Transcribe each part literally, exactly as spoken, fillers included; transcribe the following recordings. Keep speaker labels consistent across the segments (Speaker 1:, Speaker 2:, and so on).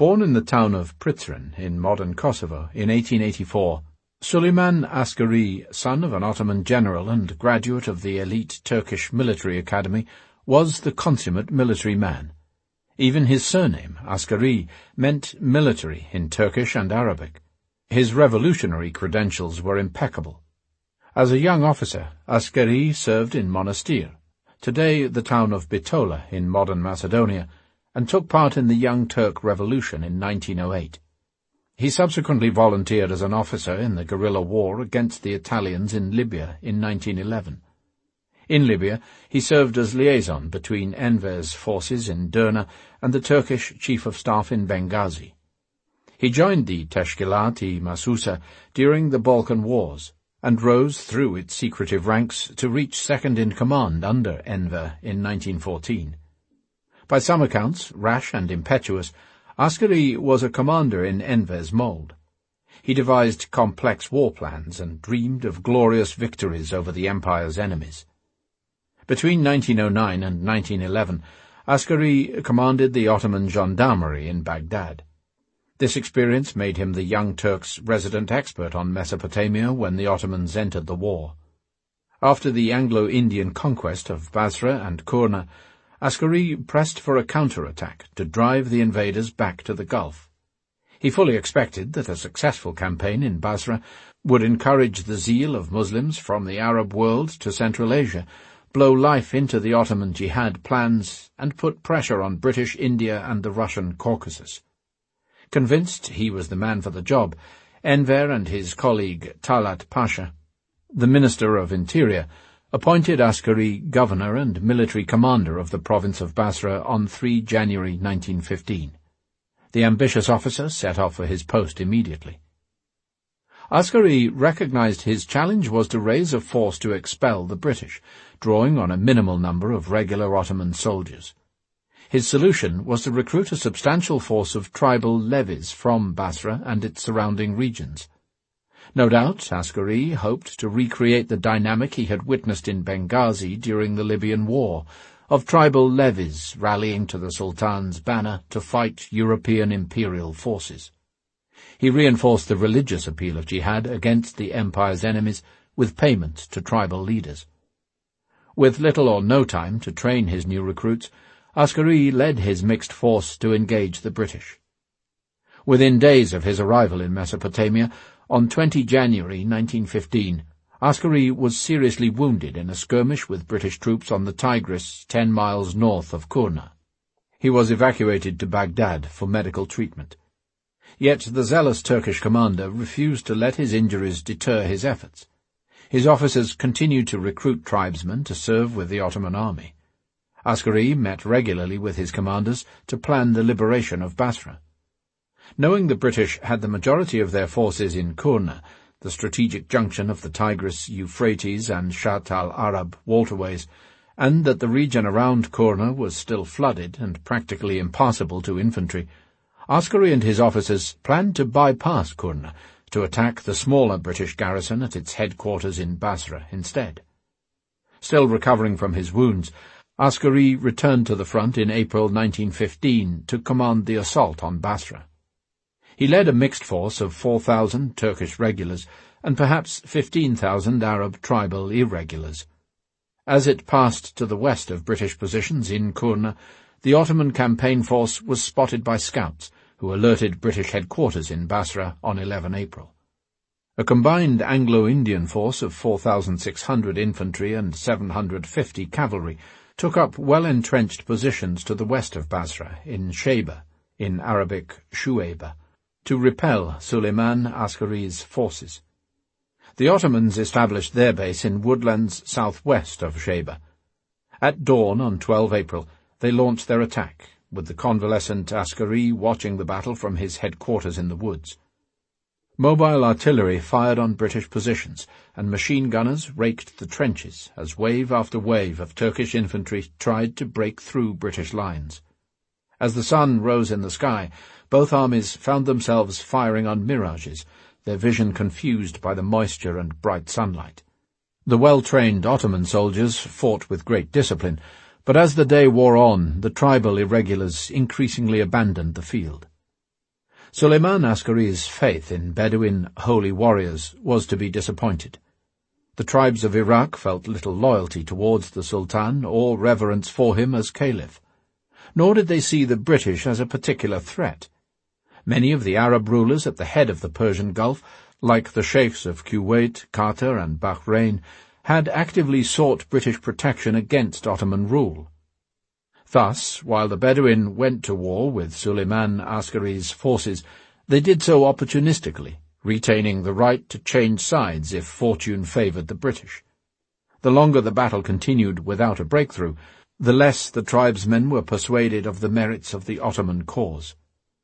Speaker 1: Born in the town of Prizren in modern Kosovo in eighteen eighty-four, Suleiman Ascari, son of an Ottoman general and graduate of the elite Turkish military academy, was the consummate military man. Even his surname, Ascari, meant military in Turkish and Arabic. His revolutionary credentials were impeccable. As a young officer, Ascari served in Monastir, today the town of Bitola in modern Macedonia, and took part in the Young Turk Revolution in nineteen oh eight. He subsequently volunteered as an officer in the guerrilla war against the Italians in Libya in nineteen eleven. In Libya, he served as liaison between Enver's forces in Derna and the Turkish Chief of Staff in Benghazi. He joined the Teşkilat-i Masusa during the Balkan Wars, and rose through its secretive ranks to reach second-in-command under Enver in nineteen fourteen. By some accounts, rash and impetuous, Ascari was a commander in Enver's mould. He devised complex war plans and dreamed of glorious victories over the empire's enemies. Between nineteen oh nine and nineteen eleven, Ascari commanded the Ottoman gendarmerie in Baghdad. This experience made him the Young Turks' resident expert on Mesopotamia when the Ottomans entered the war. After the Anglo-Indian conquest of Basra and Kurna, Ascari pressed for a counter-attack to drive the invaders back to the Gulf. He fully expected that a successful campaign in Basra would encourage the zeal of Muslims from the Arab world to Central Asia, blow life into the Ottoman jihad plans, and put pressure on British India and the Russian Caucasus. Convinced he was the man for the job, Enver and his colleague Talat Pasha, the Minister of Interior, appointed Ascari governor and military commander of the province of Basra on the third of January nineteen fifteen. The ambitious officer set off for his post immediately. Ascari recognized his challenge was to raise a force to expel the British, drawing on a minimal number of regular Ottoman soldiers. His solution was to recruit a substantial force of tribal levies from Basra and its surrounding regions. No doubt Ascari hoped to recreate the dynamic he had witnessed in Benghazi during the Libyan War, of tribal levies rallying to the Sultan's banner to fight European imperial forces. He reinforced the religious appeal of jihad against the empire's enemies with payment to tribal leaders. With little or no time to train his new recruits, Ascari led his mixed force to engage the British. Within days of his arrival in Mesopotamia, on the twentieth of January nineteen fifteen, Ascari was seriously wounded in a skirmish with British troops on the Tigris, ten miles north of Kurna. He was evacuated to Baghdad for medical treatment. Yet the zealous Turkish commander refused to let his injuries deter his efforts. His officers continued to recruit tribesmen to serve with the Ottoman army. Ascari met regularly with his commanders to plan the liberation of Basra. Knowing the British had the majority of their forces in Kurna, the strategic junction of the Tigris, Euphrates, and Shatt al-Arab waterways, and that the region around Kurna was still flooded and practically impassable to infantry, Ascari and his officers planned to bypass Kurna to attack the smaller British garrison at its headquarters in Basra instead. Still recovering from his wounds, Ascari returned to the front in April nineteen fifteen to command the assault on Basra. He led a mixed force of four thousand Turkish regulars and perhaps fifteen thousand Arab tribal irregulars. As it passed to the west of British positions in Kurna, the Ottoman campaign force was spotted by scouts, who alerted British headquarters in Basra on the eleventh of April. A combined Anglo-Indian force of four thousand six hundred infantry and seven hundred fifty cavalry took up well-entrenched positions to the west of Basra, in Sheba, in Arabic Shu'ayba, to repel Suleiman Ascari's forces. The Ottomans established their base in woodlands southwest of Sheba. At dawn on the twelfth of April, they launched their attack, with the convalescent Ascari watching the battle from his headquarters in the woods. Mobile artillery fired on British positions, and machine gunners raked the trenches as wave after wave of Turkish infantry tried to break through British lines. As the sun rose in the sky, both armies found themselves firing on mirages, their vision confused by the moisture and bright sunlight. The well-trained Ottoman soldiers fought with great discipline, but as the day wore on, the tribal irregulars increasingly abandoned the field. Suleiman Askari's faith in Bedouin holy warriors was to be disappointed. The tribes of Iraq felt little loyalty towards the Sultan or reverence for him as caliph. Nor did they see the British as a particular threat. Many of the Arab rulers at the head of the Persian Gulf, like the sheikhs of Kuwait, Qatar, and Bahrain, had actively sought British protection against Ottoman rule. Thus, while the Bedouin went to war with Suleiman Askari's forces, they did so opportunistically, retaining the right to change sides if fortune favoured the British. The longer the battle continued without a breakthrough, the less the tribesmen were persuaded of the merits of the Ottoman cause.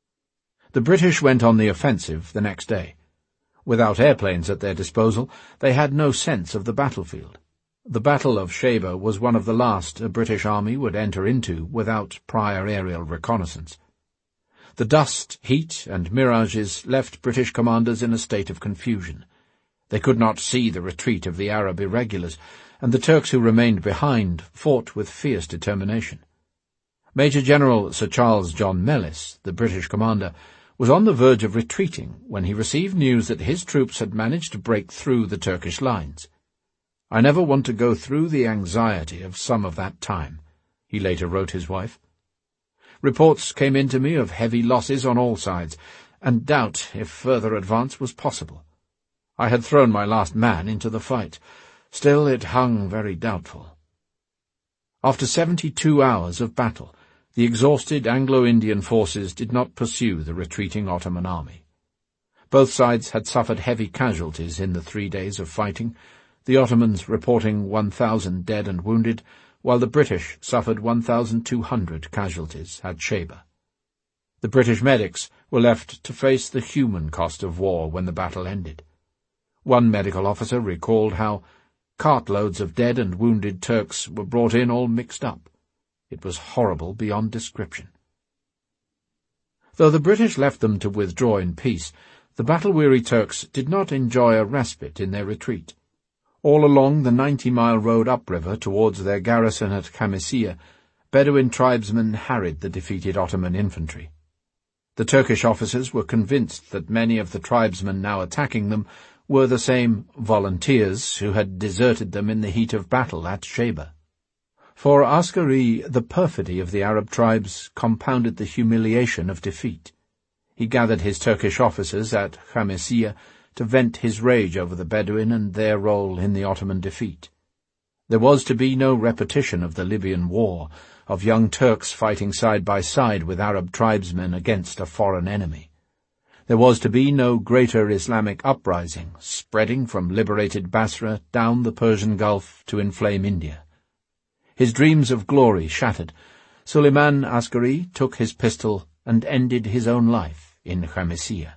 Speaker 1: The British went on the offensive the next day. Without airplanes at their disposal, they had no sense of the battlefield. The Battle of Sheba was one of the last a British army would enter into without prior aerial reconnaissance. The dust, heat, and mirages left British commanders in a state of confusion. They could not see the retreat of the Arab irregulars, and the Turks who remained behind fought with fierce determination. Major General Sir Charles John Mellis, the British commander, was on the verge of retreating when he received news that his troops had managed to break through the Turkish lines. "I never want to go through the anxiety of some of that time," he later wrote his wife. "Reports came in to me of heavy losses on all sides, and doubt if further advance was possible. I had thrown my last man into the fight. Still it hung very doubtful." After seventy-two hours of battle, the exhausted Anglo-Indian forces did not pursue the retreating Ottoman army. Both sides had suffered heavy casualties in the three days of fighting, the Ottomans reporting one thousand dead and wounded, while the British suffered one thousand two hundred casualties at Sheba. The British medics were left to face the human cost of war when the battle ended. One medical officer recalled how cartloads of dead and wounded Turks were brought in all mixed up. It was horrible beyond description. Though the British left them to withdraw in peace, the battle-weary Turks did not enjoy a respite in their retreat. All along the ninety-mile road upriver towards their garrison at Khamisiyeh, Bedouin tribesmen harried the defeated Ottoman infantry. The Turkish officers were convinced that many of the tribesmen now attacking them were the same volunteers who had deserted them in the heat of battle at Sheba. For Askari, the perfidy of the Arab tribes compounded the humiliation of defeat. He gathered his Turkish officers at Khamisiyeh to vent his rage over the Bedouin and their role in the Ottoman defeat. There was to be no repetition of the Libyan War, of young Turks fighting side by side with Arab tribesmen against a foreign enemy. There was to be no greater Islamic uprising, spreading from liberated Basra down the Persian Gulf to inflame India. His dreams of glory shattered, Suleiman Askari took his pistol and ended his own life in Khamisiyeh.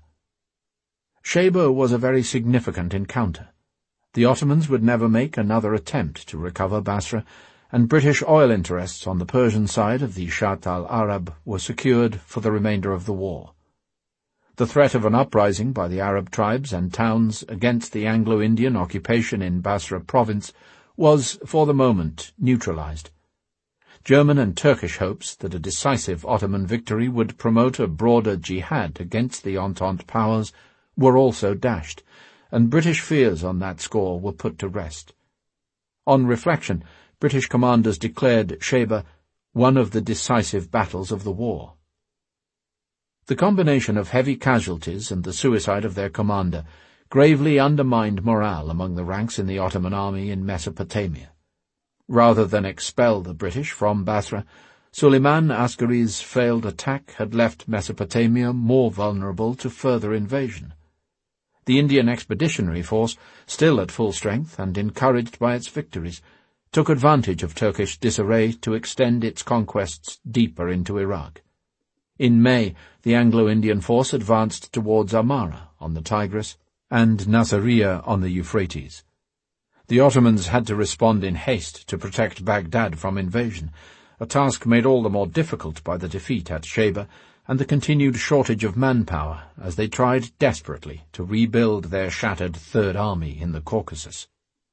Speaker 1: Sheba was a very significant encounter. The Ottomans would never make another attempt to recover Basra, and British oil interests on the Persian side of the Shatt al-Arab were secured for the remainder of the war. The threat of an uprising by the Arab tribes and towns against the Anglo-Indian occupation in Basra province was, for the moment, neutralized. German and Turkish hopes that a decisive Ottoman victory would promote a broader jihad against the Entente powers were also dashed, and British fears on that score were put to rest. On reflection, British commanders declared Sheba one of the decisive battles of the war. The combination of heavy casualties and the suicide of their commander gravely undermined morale among the ranks in the Ottoman army in Mesopotamia. Rather than expel the British from Basra, Suleiman Askari's failed attack had left Mesopotamia more vulnerable to further invasion. The Indian Expeditionary Force, still at full strength and encouraged by its victories, took advantage of Turkish disarray to extend its conquests deeper into Iraq. In May, the Anglo-Indian force advanced towards Amara on the Tigris and Nasiriyah on the Euphrates. The Ottomans had to respond in haste to protect Baghdad from invasion, a task made all the more difficult by the defeat at Sheba and the continued shortage of manpower as they tried desperately to rebuild their shattered Third Army in the Caucasus.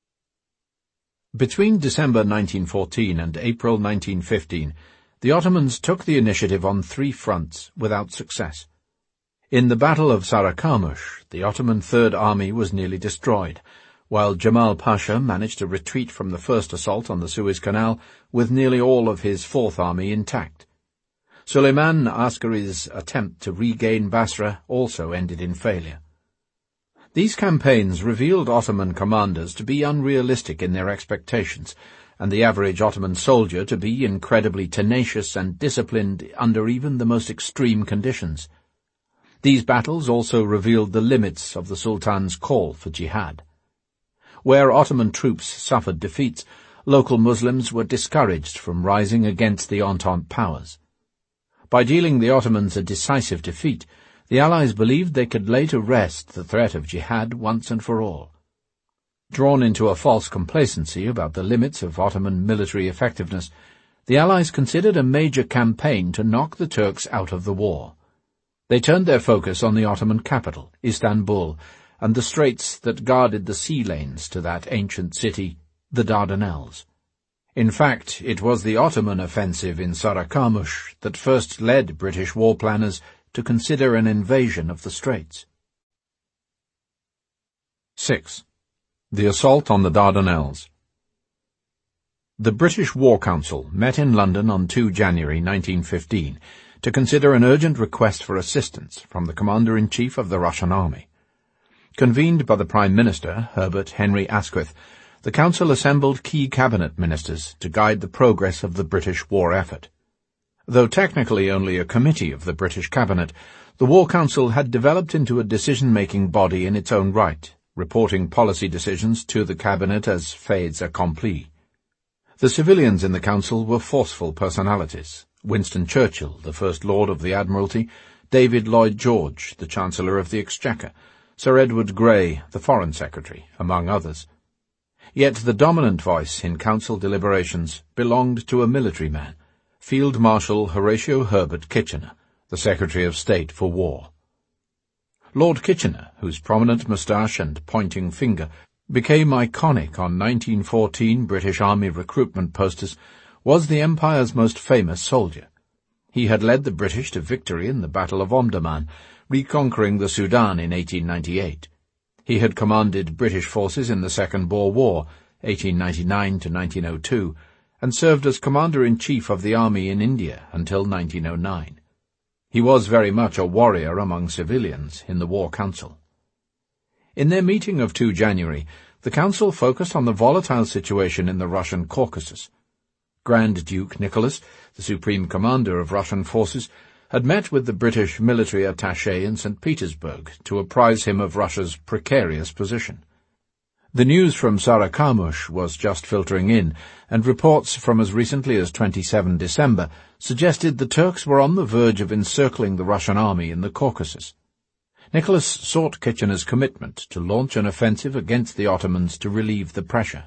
Speaker 1: Between December nineteen fourteen and April nineteen fifteen, the Ottomans took the initiative on three fronts without success. In the Battle of Sarıkamış, the Ottoman Third Army was nearly destroyed, while Jamal Pasha managed to retreat from the first assault on the Suez Canal with nearly all of his Fourth Army intact. Süleyman Askeri's attempt to regain Basra also ended in failure. These campaigns revealed Ottoman commanders to be unrealistic in their expectations, and the average Ottoman soldier to be incredibly tenacious and disciplined under even the most extreme conditions. These battles also revealed the limits of the Sultan's call for jihad. Where Ottoman troops suffered defeats, local Muslims were discouraged from rising against the Entente powers. By dealing the Ottomans a decisive defeat, the Allies believed they could lay to rest the threat of jihad once and for all. Drawn into a false complacency about the limits of Ottoman military effectiveness, the Allies considered a major campaign to knock the Turks out of the war. They turned their focus on the Ottoman capital, Istanbul, and the straits that guarded the sea lanes to that ancient city, the Dardanelles. In fact, it was the Ottoman offensive in Sarıkamış that first led British war planners to consider an invasion of the straits. six. The Assault on the Dardanelles. The British War Council met in London on the second of January nineteen fifteen to consider an urgent request for assistance from the Commander-in-Chief of the Russian Army. Convened by the Prime Minister, Herbert Henry Asquith, the Council assembled key cabinet ministers to guide the progress of the British war effort. Though technically only a committee of the British Cabinet, the War Council had developed into a decision-making body in its own right, reporting policy decisions to the Cabinet as faits accomplis. The civilians in the Council were forceful personalities: Winston Churchill, the First Lord of the Admiralty, David Lloyd George, the Chancellor of the Exchequer, Sir Edward Grey, the Foreign Secretary, among others. Yet the dominant voice in Council deliberations belonged to a military man, Field Marshal Horatio Herbert Kitchener, the Secretary of State for War. Lord Kitchener, whose prominent moustache and pointing finger became iconic on nineteen fourteen British Army recruitment posters, was the Empire's most famous soldier. He had led the British to victory in the Battle of Omdurman, reconquering the Sudan in eighteen ninety-eight. He had commanded British forces in the Second Boer War, eighteen ninety-nine to nineteen oh two, and served as Commander-in-Chief of the Army in India until nineteen oh nine. He was very much a warrior among civilians in the War Council. In their meeting of the second of January, the Council focused on the volatile situation in the Russian Caucasus. Grand Duke Nicholas, the Supreme Commander of Russian forces, had met with the British military attaché in Saint Petersburg to apprise him of Russia's precarious position. The news from Sarıkamış was just filtering in, and reports from as recently as the twenty-seventh of December suggested the Turks were on the verge of encircling the Russian army in the Caucasus. Nicholas sought Kitchener's commitment to launch an offensive against the Ottomans to relieve the pressure.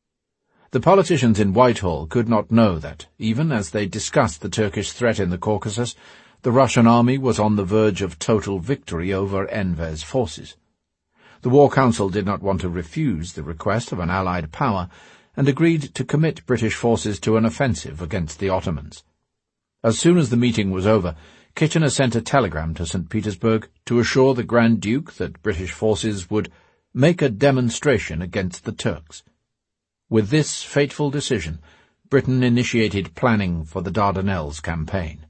Speaker 1: The politicians in Whitehall could not know that, even as they discussed the Turkish threat in the Caucasus, the Russian army was on the verge of total victory over Enver's forces. The War Council did not want to refuse the request of an Allied power, and agreed to commit British forces to an offensive against the Ottomans. As soon as the meeting was over, Kitchener sent a telegram to Saint Petersburg to assure the Grand Duke that British forces would make a demonstration against the Turks. With this fateful decision, Britain initiated planning for the Dardanelles campaign.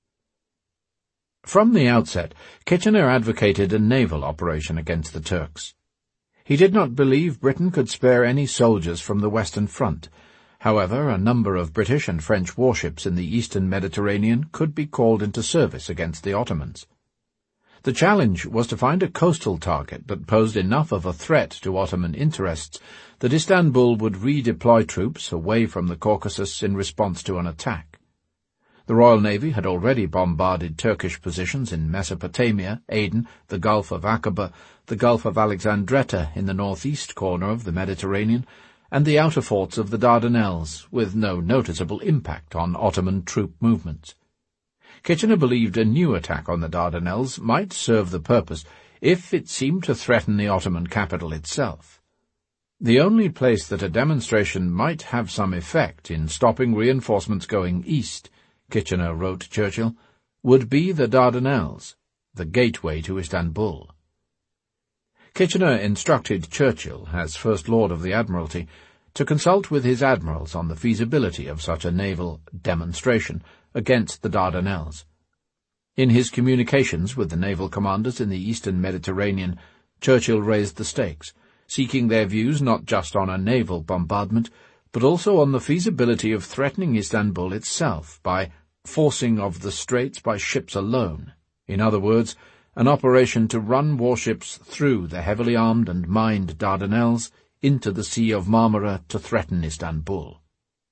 Speaker 1: From the outset, Kitchener advocated a naval operation against the Turks. He did not believe Britain could spare any soldiers from the Western Front. However, a number of British and French warships in the eastern Mediterranean could be called into service against the Ottomans. The challenge was to find a coastal target that posed enough of a threat to Ottoman interests that Istanbul would redeploy troops away from the Caucasus in response to an attack. The Royal Navy had already bombarded Turkish positions in Mesopotamia, Aden, the Gulf of Aqaba, the Gulf of Alexandretta in the northeast corner of the Mediterranean, and the outer forts of the Dardanelles, with no noticeable impact on Ottoman troop movements. Kitchener believed a new attack on the Dardanelles might serve the purpose if it seemed to threaten the Ottoman capital itself. The only place that a demonstration might have some effect in stopping reinforcements going east, Kitchener wrote Churchill, would be the Dardanelles. the gateway to Istanbul. Kitchener instructed Churchill, as First Lord of the Admiralty, to consult with his admirals on the feasibility of such a naval demonstration against the Dardanelles. In his communications with the naval commanders in the eastern Mediterranean, Churchill raised the stakes, seeking their views not just on a naval bombardment, but also on the feasibility of threatening Istanbul itself by forcing of the straits by ships alone. In other words, an operation to run warships through the heavily armed and mined Dardanelles into the Sea of Marmara to threaten Istanbul.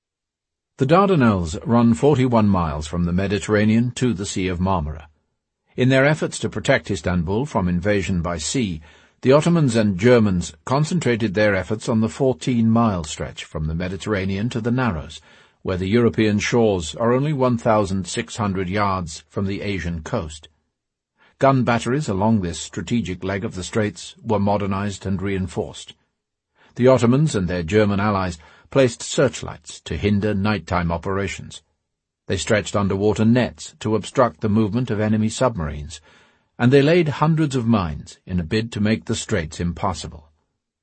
Speaker 1: The Dardanelles run forty-one miles from the Mediterranean to the Sea of Marmara. In their efforts to protect Istanbul from invasion by sea, the Ottomans and Germans concentrated their efforts on the fourteen-mile stretch from the Mediterranean to the Narrows, where the European shores are only one thousand six hundred yards from the Asian coast. Gun batteries along this strategic leg of the straits were modernized and reinforced. The Ottomans and their German allies placed searchlights to hinder nighttime operations. They stretched underwater nets to obstruct the movement of enemy submarines, and they laid hundreds of mines in a bid to make the straits impassable.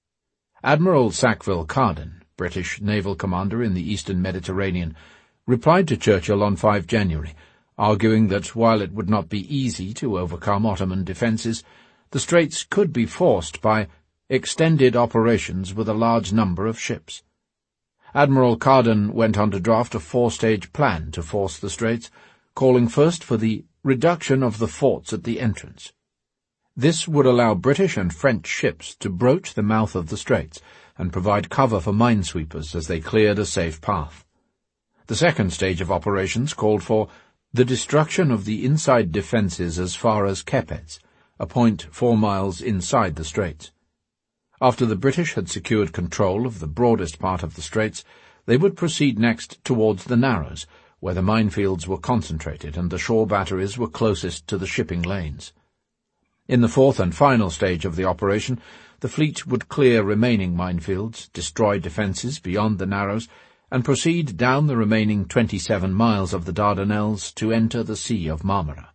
Speaker 1: Admiral Sackville-Carden, British naval commander in the eastern Mediterranean, replied to Churchill on the fifth of January, arguing that while it would not be easy to overcome Ottoman defences, the straits could be forced by extended operations with a large number of ships. Admiral Carden went on to draft a four-stage plan to force the straits, calling first for the reduction of the forts at the entrance. This would allow British and French ships to broach the mouth of the straits and provide cover for minesweepers as they cleared a safe path. The second stage of operations called for the destruction of the inside defences as far as Kepes, a point four miles inside the straits. After the British had secured control of the broadest part of the straits, they would proceed next towards the Narrows, where the minefields were concentrated and the shore batteries were closest to the shipping lanes. In the fourth and final stage of the operation, the fleet would clear remaining minefields, destroy defences beyond the Narrows, and proceed down the remaining twenty-seven miles of the Dardanelles to enter the Sea of Marmara.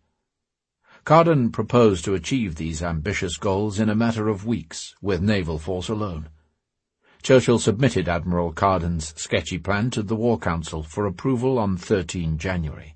Speaker 1: Carden proposed to achieve these ambitious goals in a matter of weeks, with naval force alone. Churchill submitted Admiral Carden's sketchy plan to the War Council for approval on the thirteenth of January.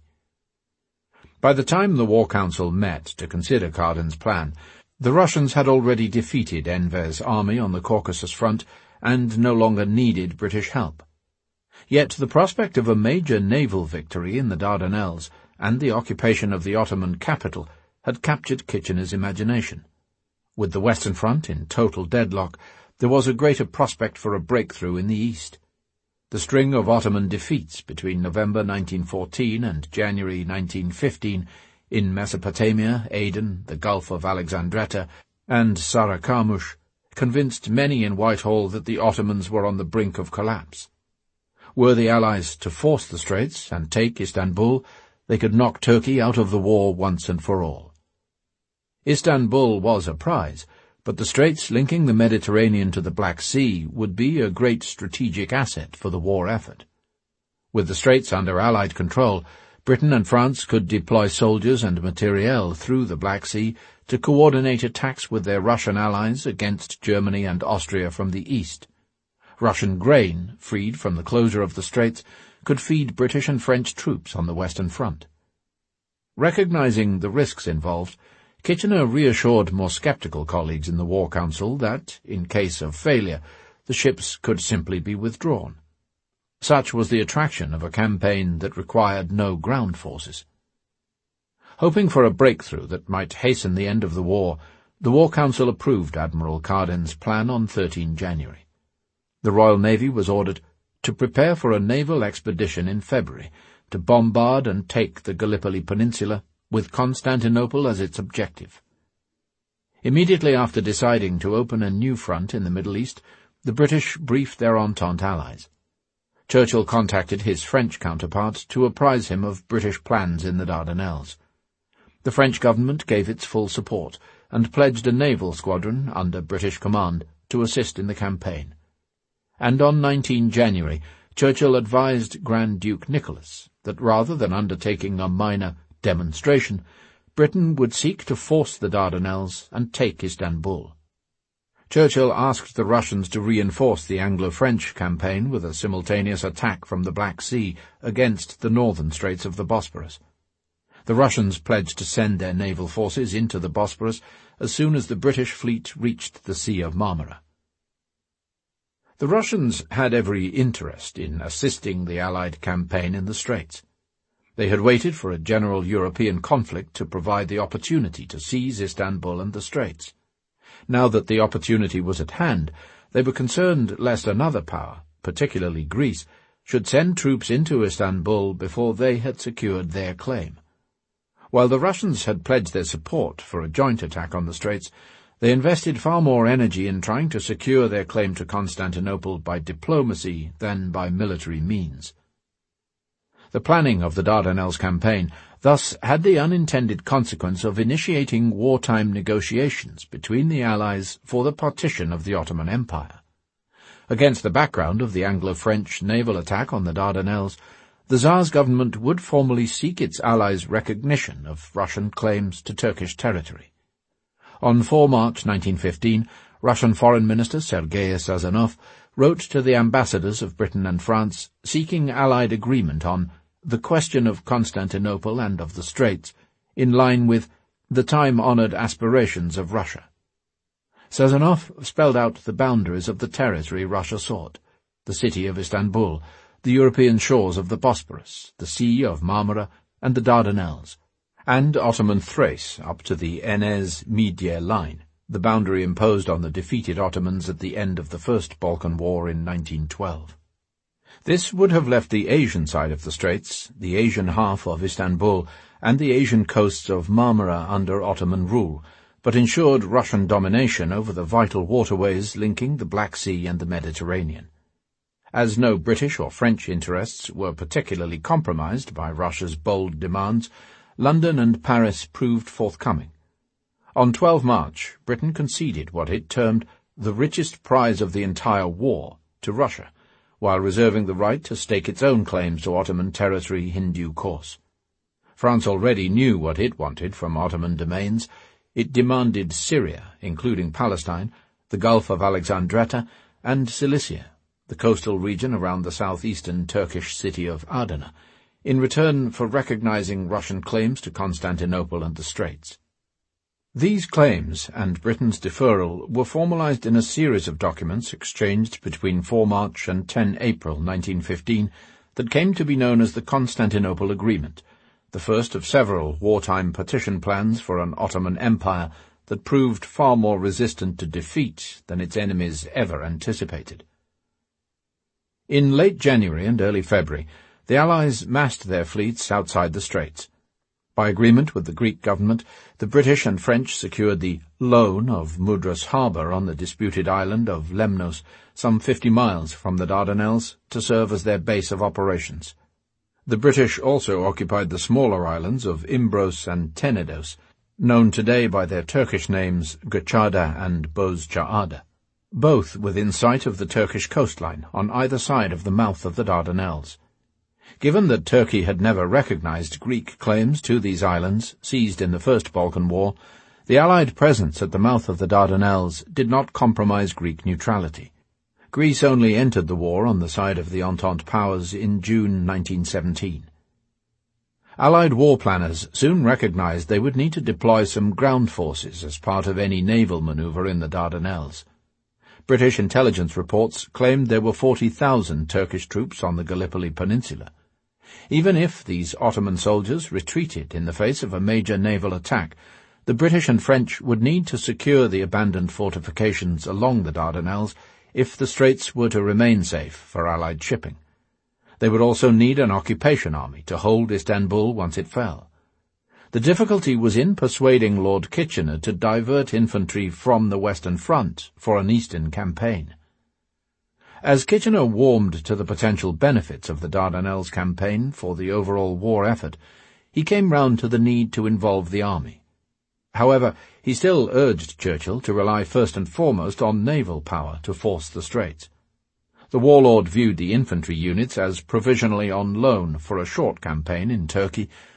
Speaker 1: By the time the War Council met to consider Carden's plan, the Russians had already defeated Enver's army on the Caucasus front and no longer needed British help. Yet the prospect of a major naval victory in the Dardanelles and the occupation of the Ottoman capital had captured Kitchener's imagination. With the Western Front in total deadlock, there was a greater prospect for a breakthrough in the East. The string of Ottoman defeats between November nineteen fourteen and January nineteen fifteen in Mesopotamia, Aden, the Gulf of Alexandretta, and Sarakarmush convinced many in Whitehall that the Ottomans were on the brink of collapse. Were the Allies to force the Straits and take Istanbul, they could knock Turkey out of the war once and for all. Istanbul was a prize, but the straits linking the Mediterranean to the Black Sea would be a great strategic asset for the war effort. With the straits under Allied control, Britain and France could deploy soldiers and materiel through the Black Sea to coordinate attacks with their Russian allies against Germany and Austria from the east. Russian grain, freed from the closure of the straits, could feed British and French troops on the Western Front. Recognizing the risks involved, Kitchener reassured more sceptical colleagues in the War Council that, in case of failure, the ships could simply be withdrawn. Such was the attraction of a campaign that required no ground forces. Hoping for a breakthrough that might hasten the end of the war, the War Council approved Admiral Carden's plan on the thirteenth of January. The Royal Navy was ordered to prepare for a naval expedition in February to bombard and take the Gallipoli Peninsula, with Constantinople as its objective. Immediately after deciding to open a new front in the Middle East, the British briefed their Entente allies. Churchill contacted his French counterpart to apprise him of British plans in the Dardanelles. The French government gave its full support and pledged a naval squadron under British command to assist in the campaign. And on the nineteenth of January, Churchill advised Grand Duke Nicholas that rather than undertaking a minor demonstration, Britain would seek to force the Dardanelles and take Istanbul. Churchill asked the Russians to reinforce the Anglo-French campaign with a simultaneous attack from the Black Sea against the northern straits of the Bosporus. The Russians pledged to send their naval forces into the Bosporus as soon as the British fleet reached the Sea of Marmara. The Russians had every interest in assisting the Allied campaign in the Straits. They had waited for a general European conflict to provide the opportunity to seize Istanbul and the Straits. Now that the opportunity was at hand, they were concerned lest another power, particularly Greece, should send troops into Istanbul before they had secured their claim. While the Russians had pledged their support for a joint attack on the Straits, they invested far more energy in trying to secure their claim to Constantinople by diplomacy than by military means. The planning of the Dardanelles campaign thus had the unintended consequence of initiating wartime negotiations between the Allies for the partition of the Ottoman Empire. Against the background of the Anglo-French naval attack on the Dardanelles, the Tsar's government would formally seek its allies' recognition of Russian claims to Turkish territory. On the fourth of March nineteen fifteen, Russian Foreign Minister Sergei Sazonov wrote to the ambassadors of Britain and France seeking Allied agreement on the question of Constantinople and of the Straits, in line with the time-honoured aspirations of Russia. Sazonov spelled out the boundaries of the territory Russia sought: the city of Istanbul, the European shores of the Bosporus, the Sea of Marmara, and the Dardanelles, and Ottoman Thrace up to the Enez-Midye line, the boundary imposed on the defeated Ottomans at the end of the First Balkan War in nineteen twelve. This would have left the Asian side of the Straits, the Asian half of Istanbul, and the Asian coasts of Marmara under Ottoman rule, but ensured Russian domination over the vital waterways linking the Black Sea and the Mediterranean. As no British or French interests were particularly compromised by Russia's bold demands, London and Paris proved forthcoming. On the twelfth of March, Britain conceded what it termed the richest prize of the entire war to Russia, while reserving the right to stake its own claims to Ottoman territory in due course. France already knew what it wanted from Ottoman domains. It demanded Syria, including Palestine, the Gulf of Alexandretta, and Cilicia, the coastal region around the southeastern Turkish city of Adana, in return for recognizing Russian claims to Constantinople and the Straits. These claims and Britain's deferral were formalized in a series of documents exchanged between the fourth of March and the tenth of April nineteen fifteen that came to be known as the Constantinople Agreement, the first of several wartime partition plans for an Ottoman Empire that proved far more resistant to defeat than its enemies ever anticipated. In late January and early February, the Allies massed their fleets outside the Straits. By agreement with the Greek government, the British and French secured the loan of Mudros harbour on the disputed island of Lemnos, some fifty miles from the Dardanelles, to serve as their base of operations. The British also occupied the smaller islands of Imbros and Tenedos, known today by their Turkish names Göçada and Bozcaada, both within sight of the Turkish coastline on either side of the mouth of the Dardanelles. Given that Turkey had never recognized Greek claims to these islands, seized in the First Balkan War, the Allied presence at the mouth of the Dardanelles did not compromise Greek neutrality. Greece only entered the war on the side of the Entente powers in June nineteen seventeen. Allied war planners soon recognized they would need to deploy some ground forces as part of any naval maneuver in the Dardanelles. British intelligence reports claimed there were forty thousand Turkish troops on the Gallipoli Peninsula. Even if these Ottoman soldiers retreated in the face of a major naval attack, the British and French would need to secure the abandoned fortifications along the Dardanelles if the Straits were to remain safe for Allied shipping. They would also need an occupation army to hold Istanbul once it fell. The difficulty was in persuading Lord Kitchener to divert infantry from the Western Front for an Eastern campaign. As Kitchener warmed to the potential benefits of the Dardanelles campaign for the overall war effort, he came round to the need to involve the army. However, he still urged Churchill to rely first and foremost on naval power to force the Straits. The warlord viewed the infantry units as provisionally on loan for a short campaign in Turkey,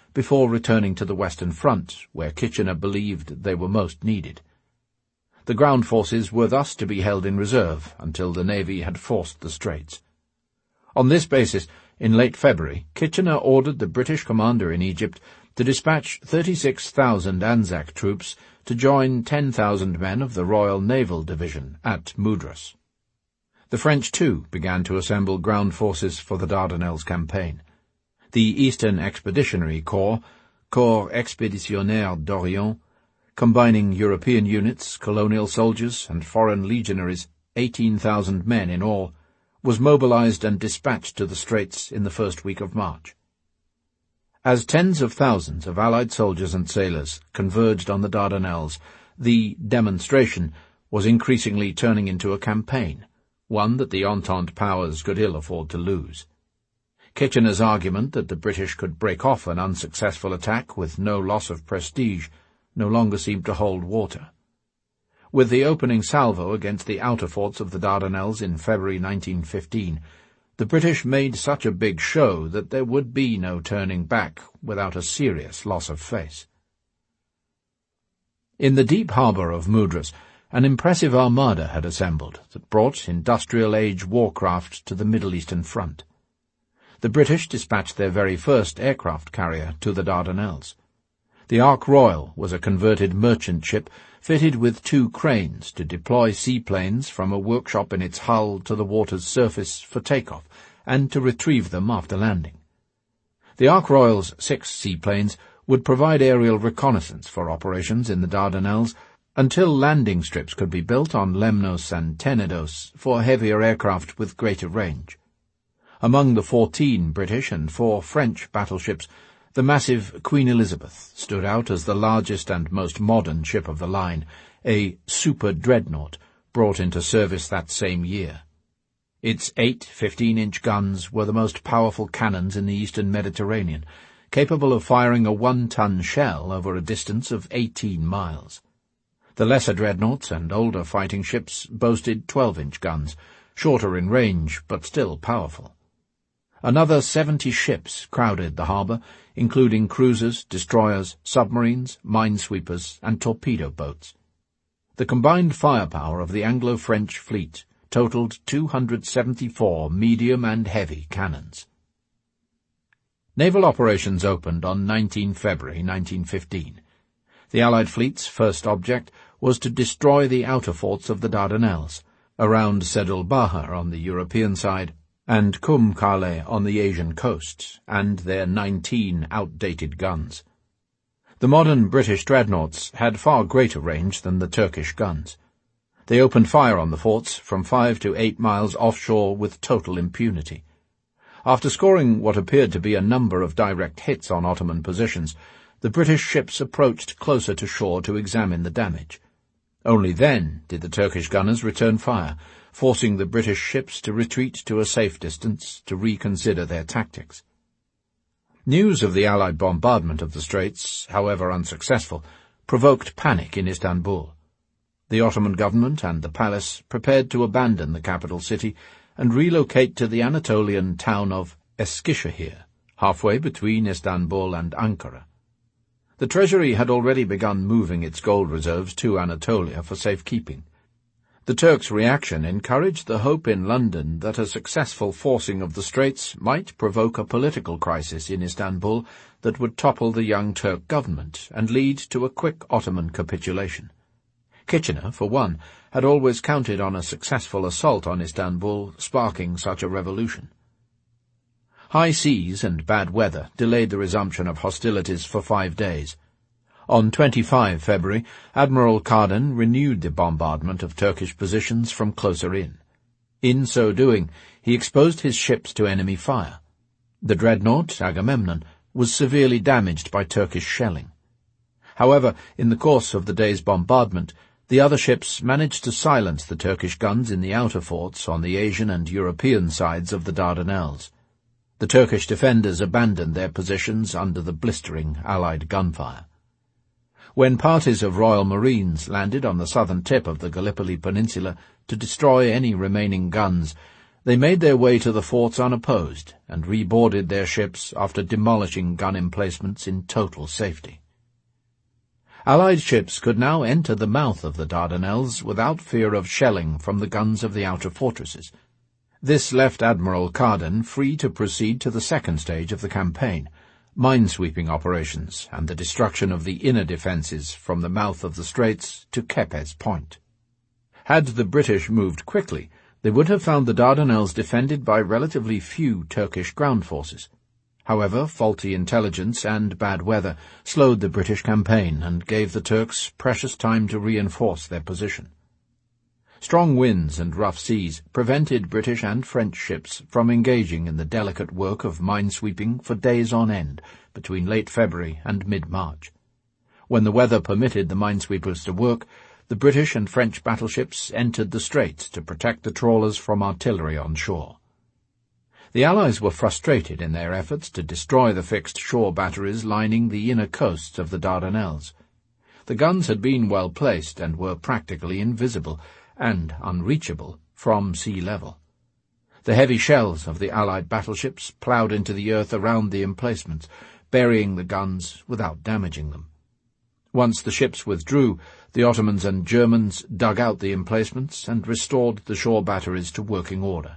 Speaker 1: before returning to the Western Front, where Kitchener believed they were most needed. The ground forces were thus to be held in reserve until the Navy had forced the Straits. On this basis, in late February, Kitchener ordered the British commander in Egypt to dispatch thirty-six thousand Anzac troops to join ten thousand men of the Royal Naval Division at Mudros. The French, too, began to assemble ground forces for the Dardanelles campaign. The Eastern Expeditionary Corps, Corps Expéditionnaire d'Orient, combining European units, colonial soldiers, and foreign legionaries, eighteen thousand men in all, was mobilized and dispatched to the Straits in the first week of March. As tens of thousands of Allied soldiers and sailors converged on the Dardanelles, the demonstration was increasingly turning into a campaign, one that the Entente powers could ill afford to lose. Kitchener's argument that the British could break off an unsuccessful attack with no loss of prestige no longer seemed to hold water. With the opening salvo against the outer forts of the Dardanelles in February nineteen fifteen, the British made such a big show that there would be no turning back without a serious loss of face. In the deep harbour of Mudros, an impressive armada had assembled that brought industrial-age warcraft to the Middle Eastern front. The British dispatched their very first aircraft carrier to the Dardanelles. The Ark Royal was a converted merchant ship fitted with two cranes to deploy seaplanes from a workshop in its hull to the water's surface for takeoff and to retrieve them after landing. The Ark Royal's six seaplanes would provide aerial reconnaissance for operations in the Dardanelles until landing strips could be built on Lemnos and Tenedos for heavier aircraft with greater range. Among the fourteen British and four French battleships, the massive Queen Elizabeth stood out as the largest and most modern ship of the line, a super-dreadnought brought into service that same year. Its eight fifteen-inch guns were the most powerful cannons in the eastern Mediterranean, capable of firing a one-ton shell over a distance of eighteen miles. The lesser dreadnoughts and older fighting ships boasted twelve-inch guns, shorter in range but still powerful. Another seventy ships crowded the harbour, including cruisers, destroyers, submarines, minesweepers, and torpedo boats. The combined firepower of the Anglo-French fleet totalled two hundred seventy-four medium and heavy cannons. Naval operations opened on the nineteenth of February nineteen fifteen. The Allied fleet's first object was to destroy the outer forts of the Dardanelles, around Sedul Baha on the European side, and Kum Kale on the Asian coast, and their nineteen outdated guns. The modern British dreadnoughts had far greater range than the Turkish guns. They opened fire on the forts from five to eight miles offshore with total impunity. After scoring what appeared to be a number of direct hits on Ottoman positions, the British ships approached closer to shore to examine the damage. Only then did the Turkish gunners return fire, forcing the British ships to retreat to a safe distance to reconsider their tactics. News of the Allied bombardment of the Straits, however unsuccessful, provoked panic in Istanbul. The Ottoman government and the palace prepared to abandon the capital city and relocate to the Anatolian town of Eskişehir, halfway between Istanbul and Ankara. The treasury had already begun moving its gold reserves to Anatolia for safekeeping. The Turks' reaction encouraged the hope in London that a successful forcing of the Straits might provoke a political crisis in Istanbul that would topple the young Turk government and lead to a quick Ottoman capitulation. Kitchener, for one, had always counted on a successful assault on Istanbul sparking such a revolution. High seas and bad weather delayed the resumption of hostilities for five days. On the twenty-fifth of February, Admiral Carden renewed the bombardment of Turkish positions from closer in. In so doing, he exposed his ships to enemy fire. The dreadnought, Agamemnon, was severely damaged by Turkish shelling. However, in the course of the day's bombardment, the other ships managed to silence the Turkish guns in the outer forts on the Asian and European sides of the Dardanelles. The Turkish defenders abandoned their positions under the blistering Allied gunfire. When parties of Royal Marines landed on the southern tip of the Gallipoli Peninsula to destroy any remaining guns, They made their way to the forts unopposed and reboarded their ships after demolishing gun emplacements in total safety. Allied ships could now enter the mouth of the Dardanelles without fear of shelling from the guns of the outer fortresses. This left Admiral Carden free to proceed to the second stage of the campaign, minesweeping operations and the destruction of the inner defences from the mouth of the straits to Kepes Point. Had the British moved quickly, they would have found the Dardanelles defended by relatively few Turkish ground forces. However, faulty intelligence and bad weather slowed the British campaign and gave the Turks precious time to reinforce their position. Strong winds and rough seas prevented British and French ships from engaging in the delicate work of minesweeping for days on end between late February and mid-March. When the weather permitted the minesweepers to work, the British and French battleships entered the straits to protect the trawlers from artillery on shore. The Allies were frustrated in their efforts to destroy the fixed shore batteries lining the inner coasts of the Dardanelles. The guns had been well placed and were practically invisible and unreachable from sea level. The heavy shells of the Allied battleships ploughed into the earth around the emplacements, burying the guns without damaging them. Once the ships withdrew, the Ottomans and Germans dug out the emplacements and restored the shore batteries to working order.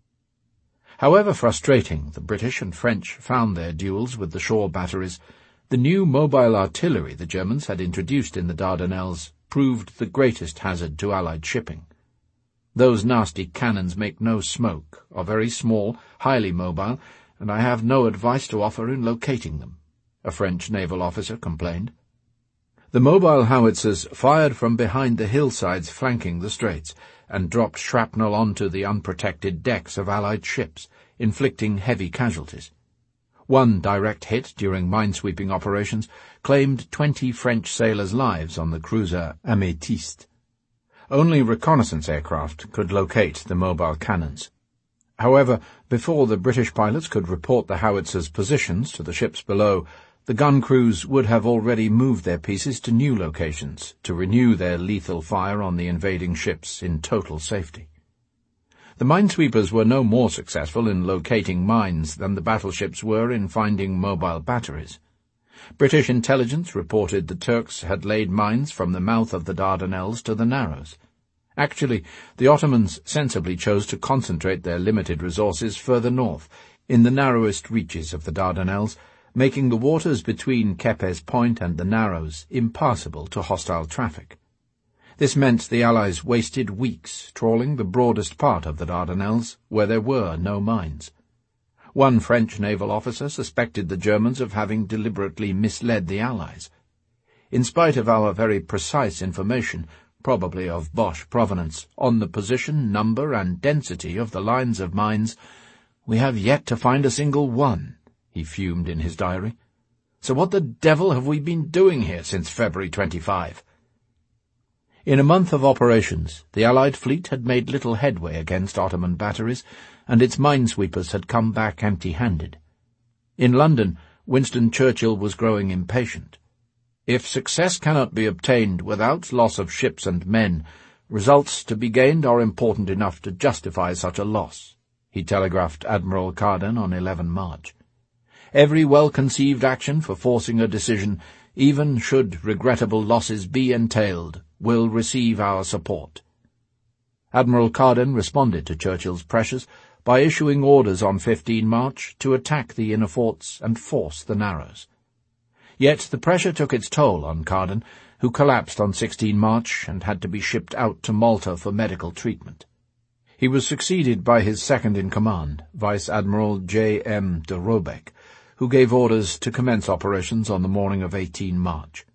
Speaker 1: However frustrating the British and French found their duels with the shore batteries, the new mobile artillery the Germans had introduced in the Dardanelles proved the greatest hazard to Allied shipping. Those nasty cannons make no smoke, are very small, highly mobile, and I have no advice to offer in locating them, a French naval officer complained. The mobile howitzers fired from behind the hillsides flanking the straits and dropped shrapnel onto the unprotected decks of Allied ships, inflicting heavy casualties. One direct hit during minesweeping operations claimed twenty French sailors' lives on the cruiser Améthyste. Only reconnaissance aircraft could locate the mobile cannons. However, before the British pilots could report the howitzers' positions to the ships below, the gun crews would have already moved their pieces to new locations to renew their lethal fire on the invading ships in total safety. The minesweepers were no more successful in locating mines than the battleships were in finding mobile batteries. British intelligence reported the Turks had laid mines from the mouth of the Dardanelles to the Narrows. Actually, the Ottomans sensibly chose to concentrate their limited resources further north, in the narrowest reaches of the Dardanelles, making the waters between Kepes Point and the Narrows impassable to hostile traffic. This meant the Allies wasted weeks trawling the broadest part of the Dardanelles, where there were no mines. One French naval officer suspected the Germans of having deliberately misled the Allies. In spite of our very precise information, probably of Boche provenance, on the position, number, and density of the lines of mines, we have yet to find a single one, he fumed in his diary. So what the devil have we been doing here since February twenty-fifth? In a month of operations, the Allied fleet had made little headway against Ottoman batteries, and its minesweepers had come back empty-handed. In London, Winston Churchill was growing impatient. If success cannot be obtained without loss of ships and men, results to be gained are important enough to justify such a loss, he telegraphed Admiral Carden on the eleventh of March. Every well-conceived action for forcing a decision, even should regrettable losses be entailed, will receive our support. Admiral Carden responded to Churchill's pressures by issuing orders on the fifteenth of March to attack the inner forts and force the Narrows. Yet the pressure took its toll on Carden, who collapsed on the sixteenth of March and had to be shipped out to Malta for medical treatment. He was succeeded by his second-in-command, Vice Admiral J. M. de Robeck, who gave orders to commence operations on the morning of the eighteenth of March.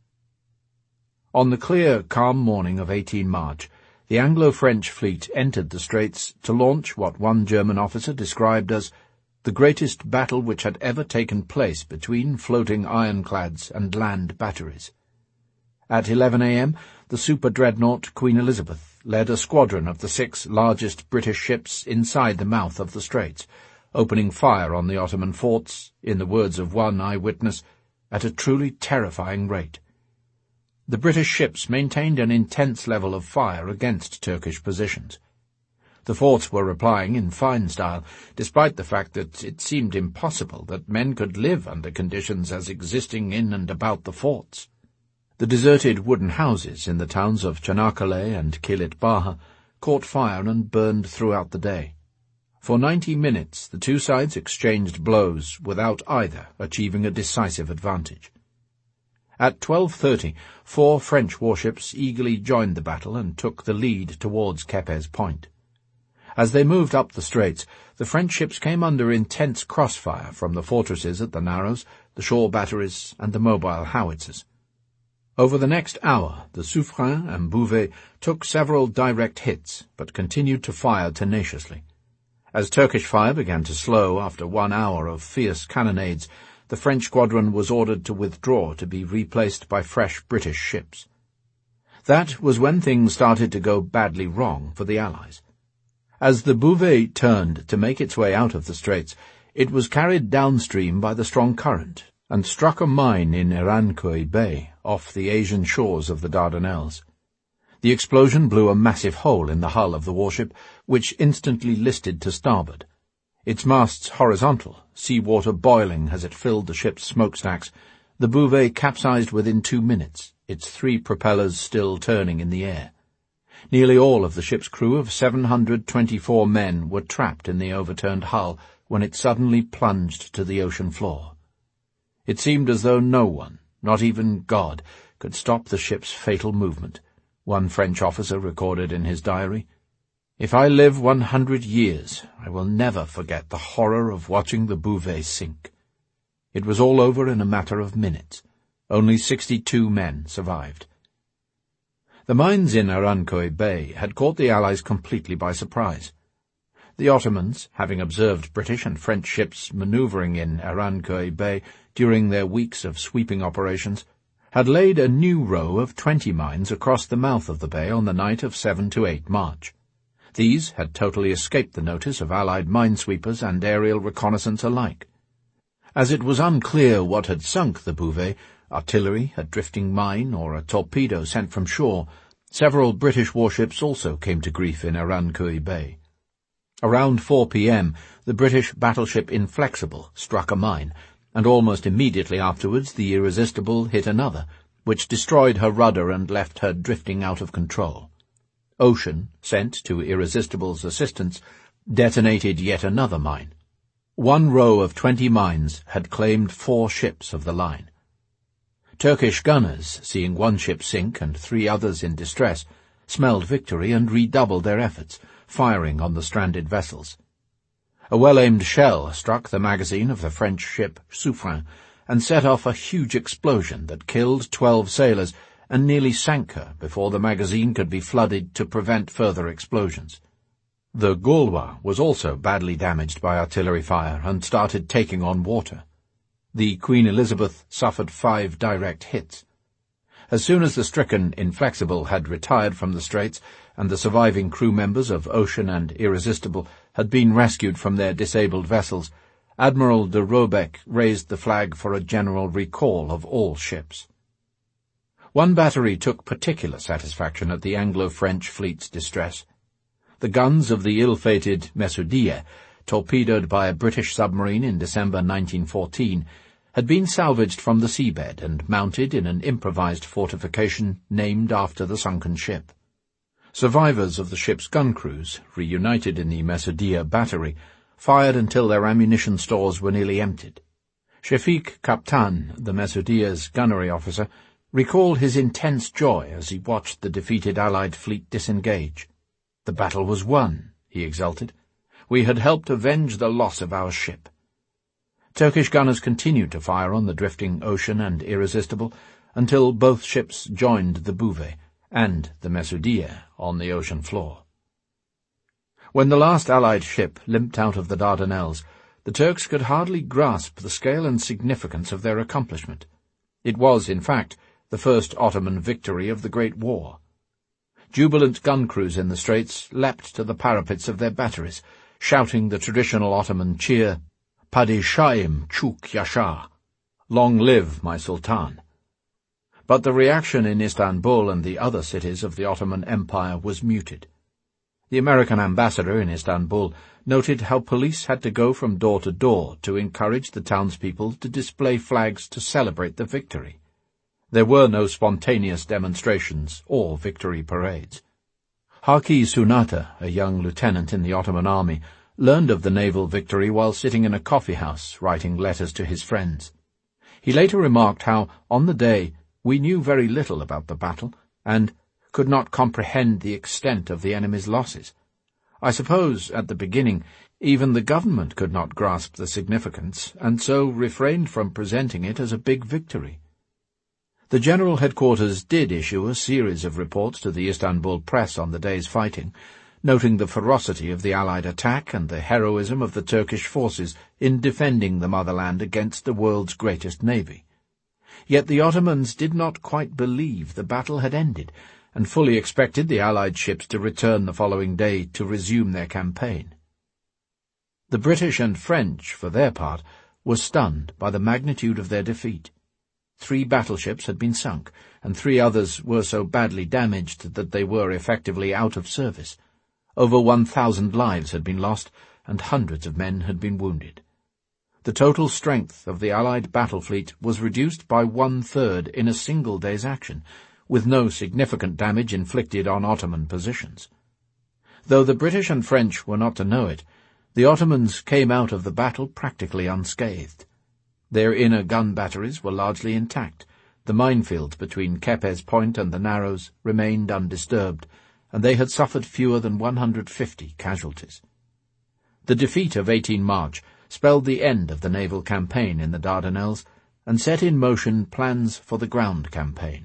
Speaker 1: On the clear, calm morning of the eighteenth of March, the Anglo-French fleet entered the straits to launch what one German officer described as the greatest battle which had ever taken place between floating ironclads and land batteries. At eleven a m, the super-dreadnought Queen Elizabeth led a squadron of the six largest British ships inside the mouth of the straits, opening fire on the Ottoman forts, in the words of one eyewitness, at a truly terrifying rate. The British ships maintained an intense level of fire against Turkish positions. The forts were replying in fine style, despite the fact that it seemed impossible that men could live under conditions as existing in and about the forts. The deserted wooden houses in the towns of Çanakkale and Kilit Baha caught fire and burned throughout the day. For ninety minutes the two sides exchanged blows without either achieving a decisive advantage. At twelve thirty, four French warships eagerly joined the battle and took the lead towards Kepes Point. As they moved up the straits, the French ships came under intense crossfire from the fortresses at the Narrows, the shore batteries, and the mobile howitzers. Over the next hour, the Suffren and Bouvet took several direct hits, but continued to fire tenaciously. As Turkish fire began to slow after one hour of fierce cannonades, the French squadron was ordered to withdraw to be replaced by fresh British ships. That was when things started to go badly wrong for the Allies. As the Bouvet turned to make its way out of the straits, it was carried downstream by the strong current and struck a mine in Eranköy Bay off the Asian shores of the Dardanelles. The explosion blew a massive hole in the hull of the warship, which instantly listed to starboard. Its masts horizontal, sea-water boiling as it filled the ship's smokestacks, the Bouvet capsized within two minutes, its three propellers still turning in the air. Nearly all of the ship's crew of seven hundred twenty-four men were trapped in the overturned hull when it suddenly plunged to the ocean floor. It seemed as though no one, not even God, could stop the ship's fatal movement, one French officer recorded in his diary. "If I live one hundred years, I will never forget the horror of watching the Bouvet sink." It was all over in a matter of minutes. Only sixty-two men survived. The mines in Eranköy Bay had caught the Allies completely by surprise. The Ottomans, having observed British and French ships manoeuvring in Eranköy Bay during their weeks of sweeping operations, had laid a new row of twenty mines across the mouth of the bay on the night of seven to eight March. These had totally escaped the notice of Allied minesweepers and aerial reconnaissance alike. As it was unclear what had sunk the Bouvet, artillery, a drifting mine, or a torpedo sent from shore, several British warships also came to grief in Eranköy Bay. Around four p m, the British battleship Inflexible struck a mine, and almost immediately afterwards the Irresistible hit another, which destroyed her rudder and left her drifting out of control. Ocean, sent to Irresistible's assistance, detonated yet another mine. One row of twenty mines had claimed four ships of the line. Turkish gunners, seeing one ship sink and three others in distress, smelled victory and redoubled their efforts, firing on the stranded vessels. A well-aimed shell struck the magazine of the French ship Suffren and set off a huge explosion that killed twelve sailors and nearly sank her before the magazine could be flooded to prevent further explosions. The Gaulois was also badly damaged by artillery fire and started taking on water. The Queen Elizabeth suffered five direct hits. As soon as the stricken Inflexible had retired from the straits and the surviving crew members of Ocean and Irresistible had been rescued from their disabled vessels, Admiral de Robeck raised the flag for a general recall of all ships. One battery took particular satisfaction at the Anglo-French fleet's distress. The guns of the ill-fated Messoudiyeh, torpedoed by a British submarine in December nineteen fourteen, had been salvaged from the seabed and mounted in an improvised fortification named after the sunken ship. Survivors of the ship's gun crews, reunited in the Messoudiyeh battery, fired until their ammunition stores were nearly emptied. Shafik Kaptan, the Messoudiyeh's gunnery officer, recalled his intense joy as he watched the defeated Allied fleet disengage. "The battle was won," he exulted. "We had helped avenge the loss of our ship." Turkish gunners continued to fire on the drifting Ocean and Irresistible until both ships joined the Bouvet and the Messoudiyeh on the ocean floor. When the last Allied ship limped out of the Dardanelles, the Turks could hardly grasp the scale and significance of their accomplishment. It was, in fact, the first Ottoman victory of the Great War. Jubilant gun crews in the straits leapt to the parapets of their batteries, shouting the traditional Ottoman cheer, "Padishahim Chuk Yasha! Long live my Sultan!" But the reaction in Istanbul and the other cities of the Ottoman Empire was muted. The American ambassador in Istanbul noted how police had to go from door to door to encourage the townspeople to display flags to celebrate the victory. There were no spontaneous demonstrations or victory parades. Haki Sunata, a young lieutenant in the Ottoman army, learned of the naval victory while sitting in a coffee house writing letters to his friends. He later remarked how, on the day, we knew very little about the battle, and could not comprehend the extent of the enemy's losses. I suppose, at the beginning, even the government could not grasp the significance, and so refrained from presenting it as a big victory. The General Headquarters did issue a series of reports to the Istanbul press on the day's fighting, noting the ferocity of the Allied attack and the heroism of the Turkish forces in defending the motherland against the world's greatest navy. Yet the Ottomans did not quite believe the battle had ended, and fully expected the Allied ships to return the following day to resume their campaign. The British and French, for their part, were stunned by the magnitude of their defeat. Three battleships had been sunk, and three others were so badly damaged that they were effectively out of service. Over one thousand lives had been lost, and hundreds of men had been wounded. The total strength of the Allied battle fleet was reduced by one-third in a single day's action, with no significant damage inflicted on Ottoman positions. Though the British and French were not to know it, the Ottomans came out of the battle practically unscathed. Their inner gun batteries were largely intact, the minefield between Kepes Point and the Narrows remained undisturbed, and they had suffered fewer than one hundred fifty casualties. The defeat of eighteenth March spelled the end of the naval campaign in the Dardanelles and set in motion plans for the ground campaign.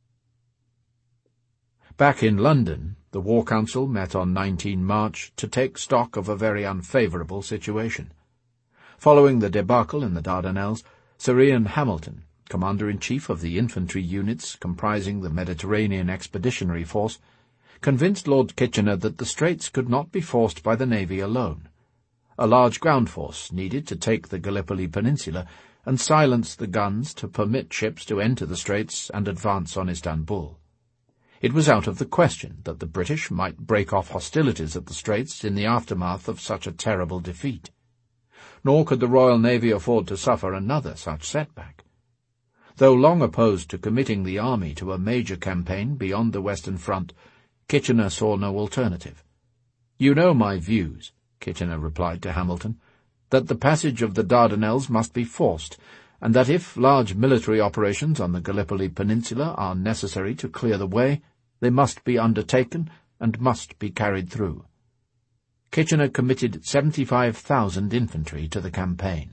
Speaker 1: Back in London, the War Council met on nineteenth March to take stock of a very unfavourable situation. Following the debacle in the Dardanelles, Sir Ian Hamilton, Commander-in-Chief of the infantry units comprising the Mediterranean Expeditionary Force, convinced Lord Kitchener that the Straits could not be forced by the Navy alone. A large ground force needed to take the Gallipoli Peninsula and silence the guns to permit ships to enter the Straits and advance on Istanbul. It was out of the question that the British might break off hostilities at the Straits in the aftermath of such a terrible defeat. Nor could the Royal Navy afford to suffer another such setback. Though long opposed to committing the army to a major campaign beyond the Western Front, Kitchener saw no alternative. "You know my views," Kitchener replied to Hamilton, "that the passage of the Dardanelles must be forced, and that if large military operations on the Gallipoli Peninsula are necessary to clear the way, they must be undertaken and must be carried through." Kitchener committed seventy-five thousand infantry to the campaign.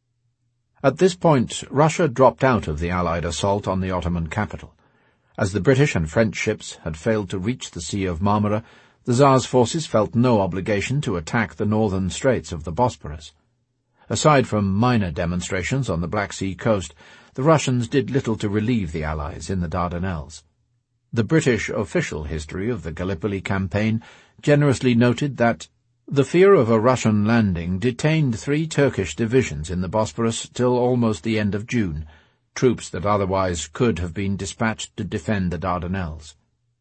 Speaker 1: At this point, Russia dropped out of the Allied assault on the Ottoman capital. As the British and French ships had failed to reach the Sea of Marmara, the Tsar's forces felt no obligation to attack the northern straits of the Bosporus. Aside from minor demonstrations on the Black Sea coast, the Russians did little to relieve the Allies in the Dardanelles. The British official history of the Gallipoli campaign generously noted that the fear of a Russian landing detained three Turkish divisions in the Bosporus till almost the end of June, troops that otherwise could have been dispatched to defend the Dardanelles.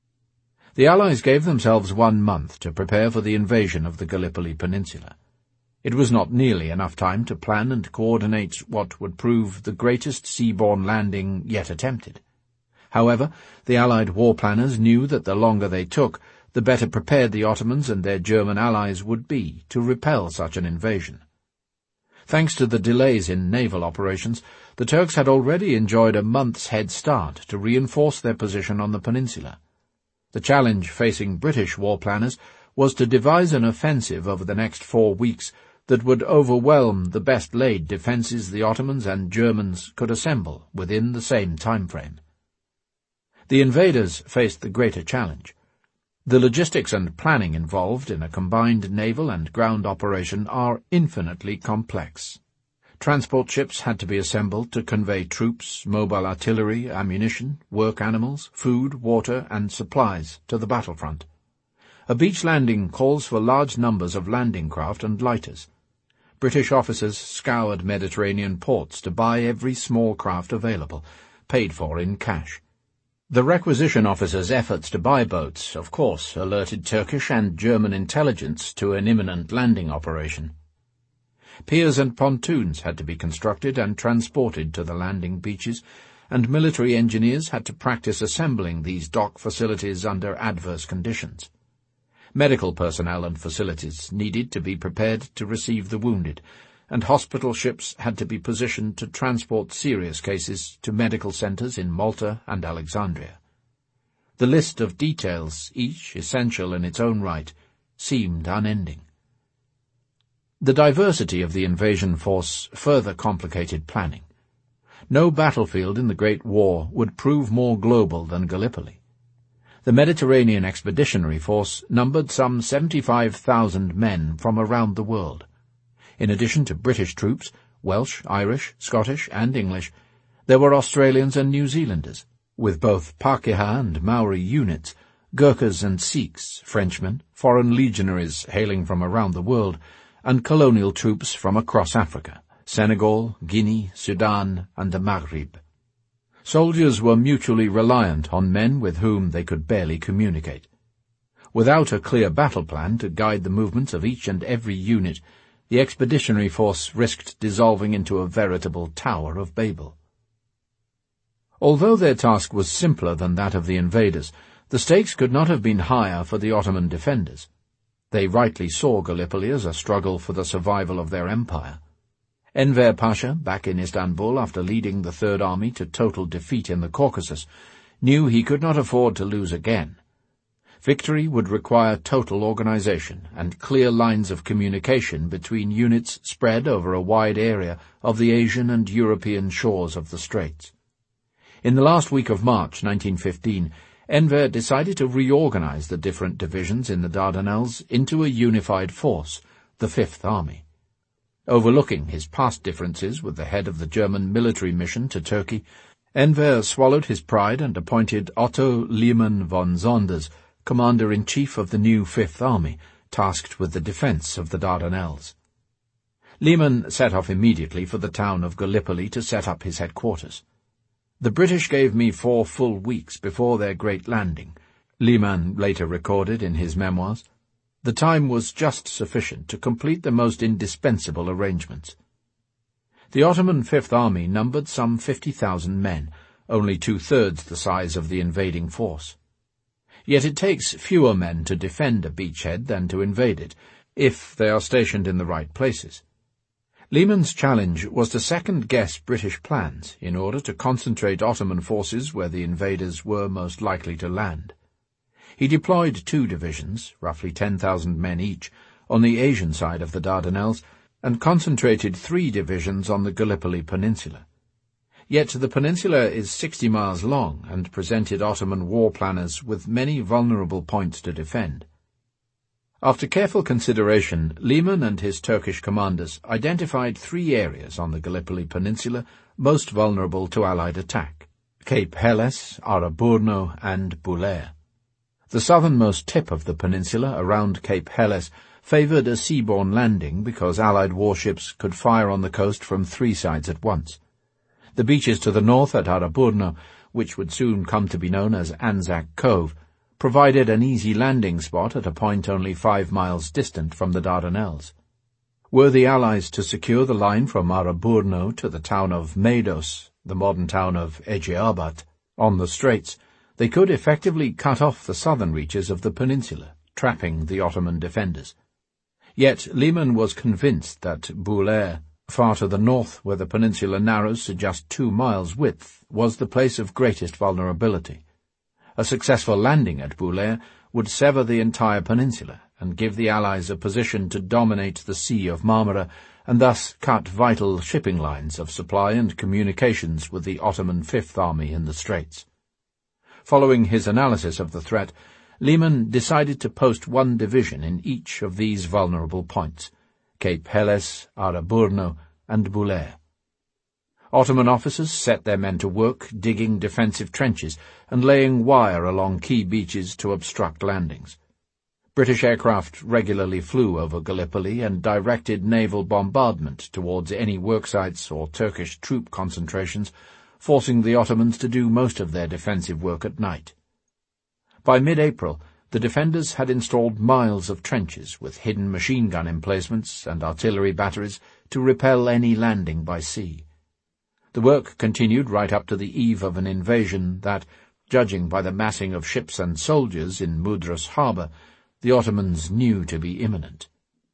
Speaker 1: The Allies gave themselves one month to prepare for the invasion of the Gallipoli Peninsula. It was not nearly enough time to plan and coordinate what would prove the greatest seaborne landing yet attempted. However, the Allied war planners knew that the longer they took, the better prepared the Ottomans and their German allies would be to repel such an invasion. Thanks to the delays in naval operations, the Turks had already enjoyed a month's head start to reinforce their position on the peninsula. The challenge facing British war planners was to devise an offensive over the next four weeks that would overwhelm the best-laid defences the Ottomans and Germans could assemble within the same time frame. The invaders faced the greater challenge. The logistics and planning involved in a combined naval and ground operation are infinitely complex. Transport ships had to be assembled to convey troops, mobile artillery, ammunition, work animals, food, water, and supplies to the battlefront. A beach landing calls for large numbers of landing craft and lighters. British officers scoured Mediterranean ports to buy every small craft available, paid for in cash. The requisition officers' efforts to buy boats, of course, alerted Turkish and German intelligence to an imminent landing operation. Piers and pontoons had to be constructed and transported to the landing beaches, and military engineers had to practice assembling these dock facilities under adverse conditions. Medical personnel and facilities needed to be prepared to receive the wounded, and hospital ships had to be positioned to transport serious cases to medical centres in Malta and Alexandria. The list of details, each essential in its own right, seemed unending. The diversity of the invasion force further complicated planning. No battlefield in the Great War would prove more global than Gallipoli. The Mediterranean Expeditionary Force numbered some seventy-five thousand men from around the world. In addition to British troops, Welsh, Irish, Scottish, and English, there were Australians and New Zealanders, with both Pakeha and Maori units, Gurkhas and Sikhs, Frenchmen, foreign legionaries hailing from around the world, and colonial troops from across Africa, Senegal, Guinea, Sudan, and the Maghreb. Soldiers were mutually reliant on men with whom they could barely communicate. Without a clear battle plan to guide the movements of each and every unit, the expeditionary force risked dissolving into a veritable Tower of Babel. Although their task was simpler than that of the invaders, the stakes could not have been higher for the Ottoman defenders. They rightly saw Gallipoli as a struggle for the survival of their empire. Enver Pasha, back in Istanbul after leading the Third Army to total defeat in the Caucasus, knew he could not afford to lose again. Victory would require total organization and clear lines of communication between units spread over a wide area of the Asian and European shores of the Straits. In the last week of March nineteen fifteen, Enver decided to reorganize the different divisions in the Dardanelles into a unified force, the Fifth Army. Overlooking his past differences with the head of the German military mission to Turkey, Enver swallowed his pride and appointed Otto Lehmann von Zonders commander-in-chief of the new Fifth Army, tasked with the defence of the Dardanelles. Lehmann set off immediately for the town of Gallipoli to set up his headquarters. "The British gave me four full weeks before their great landing," Lehmann later recorded in his memoirs. "The time was just sufficient to complete the most indispensable arrangements." The Ottoman Fifth Army numbered some fifty thousand men, only two-thirds the size of the invading force. Yet it takes fewer men to defend a beachhead than to invade it, if they are stationed in the right places. Lehmann's challenge was to second-guess British plans in order to concentrate Ottoman forces where the invaders were most likely to land. He deployed two divisions, roughly ten thousand men each, on the Asian side of the Dardanelles, and concentrated three divisions on the Gallipoli Peninsula. Yet the peninsula is sixty miles long and presented Ottoman war planners with many vulnerable points to defend. After careful consideration, Lehmann and his Turkish commanders identified three areas on the Gallipoli Peninsula most vulnerable to Allied attack: Cape Helles, Araburno, and Bulair. The southernmost tip of the peninsula, around Cape Helles, favoured a seaborne landing because Allied warships could fire on the coast from three sides at once. The beaches to the north at Araburno, which would soon come to be known as Anzac Cove, provided an easy landing spot at a point only five miles distant from the Dardanelles. Were the Allies to secure the line from Araburno to the town of Maidos, the modern town of Eceabat, on the Straits, they could effectively cut off the southern reaches of the peninsula, trapping the Ottoman defenders. Yet Lehmann was convinced that Bulair, far to the north where the peninsula narrows to just two miles width, was the place of greatest vulnerability. A successful landing at Bulair would sever the entire peninsula and give the Allies a position to dominate the Sea of Marmara and thus cut vital shipping lines of supply and communications with the Ottoman Fifth Army in the Straits. Following his analysis of the threat, Lehmann decided to post one division in each of these vulnerable points: Cape Helles, Araburno, and Bulair. Ottoman officers set their men to work digging defensive trenches and laying wire along key beaches to obstruct landings. British aircraft regularly flew over Gallipoli and directed naval bombardment towards any worksites or Turkish troop concentrations, forcing the Ottomans to do most of their defensive work at night. By mid-April, the defenders had installed miles of trenches with hidden machine gun emplacements and artillery batteries to repel any landing by sea. The work continued right up to the eve of an invasion that, judging by the massing of ships and soldiers in Mudros harbour, the Ottomans knew to be imminent.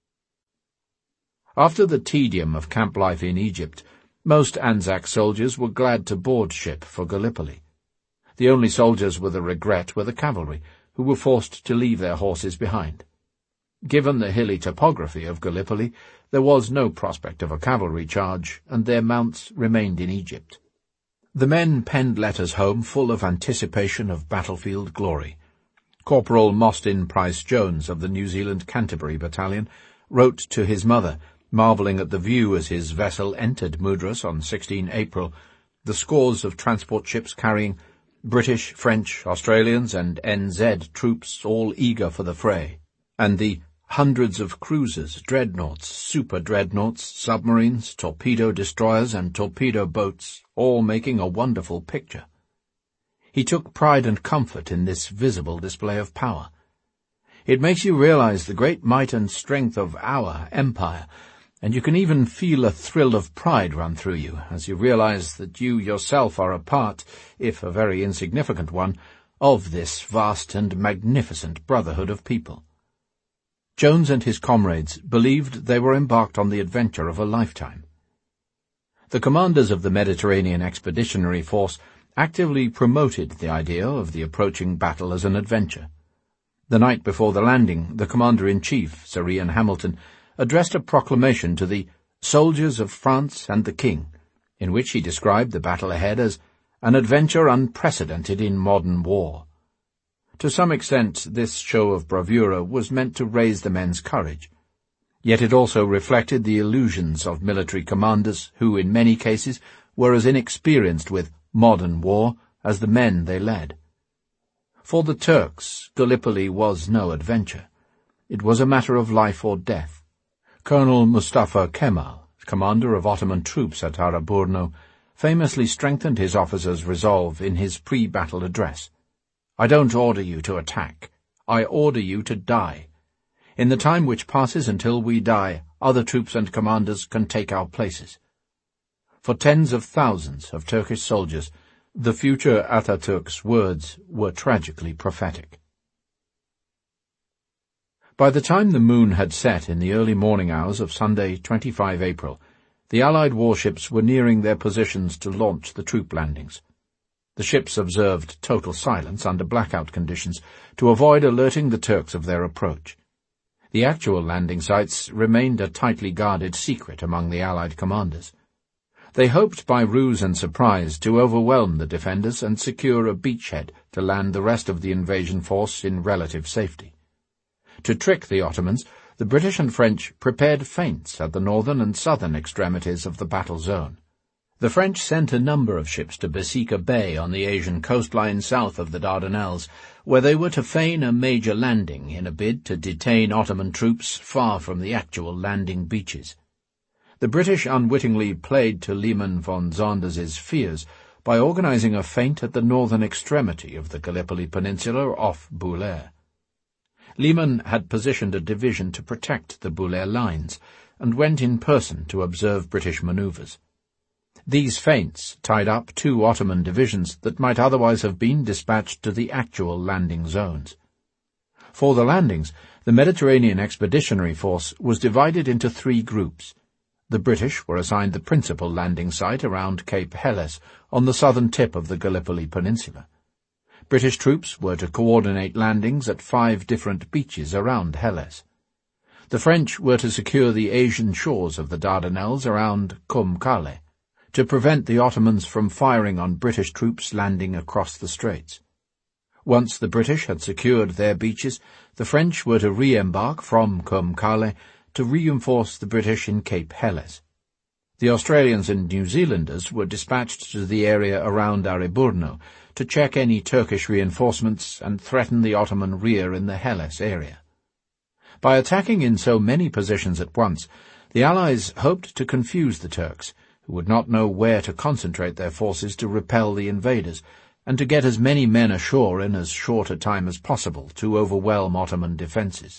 Speaker 1: After the tedium of camp life in Egypt, most Anzac soldiers were glad to board ship for Gallipoli. The only soldiers with a regret were the cavalry, who were forced to leave their horses behind. Given the hilly topography of Gallipoli, there was no prospect of a cavalry charge, and their mounts remained in Egypt. The men penned letters home full of anticipation of battlefield glory. Corporal Mostyn Pryce-Jones of the New Zealand Canterbury Battalion wrote to his mother, marvelling at the view as his vessel entered Mudros on the sixteenth of April, the scores of transport ships carrying British, French, Australians, and N Z troops all eager for the fray, and the hundreds of cruisers, dreadnoughts, super-dreadnoughts, submarines, torpedo destroyers, and torpedo boats, all making a wonderful picture. He took pride and comfort in this visible display of power. It makes you realize the great might and strength of our empire, and you can even feel a thrill of pride run through you as you realize that you yourself are a part, if a very insignificant one, of this vast and magnificent brotherhood of people. Jones and his comrades believed they were embarked on the adventure of a lifetime. The commanders of the Mediterranean Expeditionary Force actively promoted the idea of the approaching battle as an adventure. The night before the landing, the Commander-in-Chief, Sir Ian Hamilton, addressed a proclamation to the soldiers of France and the King, in which he described the battle ahead as an adventure unprecedented in modern war. To some extent, this show of bravura was meant to raise the men's courage. Yet it also reflected the illusions of military commanders who, in many cases, were as inexperienced with modern war as the men they led. For the Turks, Gallipoli was no adventure. It was a matter of life or death. Colonel Mustafa Kemal, commander of Ottoman troops at Araburno, famously strengthened his officers' resolve in his pre-battle address. "I don't order you to attack. I order you to die. In the time which passes until we die, other troops and commanders can take our places." For tens of thousands of Turkish soldiers, the future Ataturk's words were tragically prophetic. By the time the moon had set in the early morning hours of Sunday, the twenty-fifth of April, the Allied warships were nearing their positions to launch the troop landings. The ships observed total silence under blackout conditions to avoid alerting the Turks of their approach. The actual landing sites remained a tightly guarded secret among the Allied commanders. They hoped by ruse and surprise to overwhelm the defenders and secure a beachhead to land the rest of the invasion force in relative safety. To trick the Ottomans, the British and French prepared feints at the northern and southern extremities of the battle zone. The French sent a number of ships to Besika Bay on the Asian coastline south of the Dardanelles, where they were to feign a major landing in a bid to detain Ottoman troops far from the actual landing beaches. The British unwittingly played to Liman von Zonders's fears by organizing a feint at the northern extremity of the Gallipoli Peninsula off Bulair. Liman had positioned a division to protect the Bulair lines, and went in person to observe British manoeuvres. These feints tied up two Ottoman divisions that might otherwise have been dispatched to the actual landing zones. For the landings, the Mediterranean Expeditionary Force was divided into three groups. The British were assigned the principal landing site around Cape Helles on the southern tip of the Gallipoli Peninsula. British troops were to coordinate landings at five different beaches around Helles. The French were to secure the Asian shores of the Dardanelles around Kum Kale, to prevent the Ottomans from firing on British troops landing across the straits. Once the British had secured their beaches, the French were to re-embark from Kum Kale to reinforce the British in Cape Helles. The Australians and New Zealanders were dispatched to the area around Araburno to check any Turkish reinforcements and threaten the Ottoman rear in the Helles area. By attacking in so many positions at once, the Allies hoped to confuse the Turks, who would not know where to concentrate their forces to repel the invaders, and to get as many men ashore in as short a time as possible to overwhelm Ottoman defences.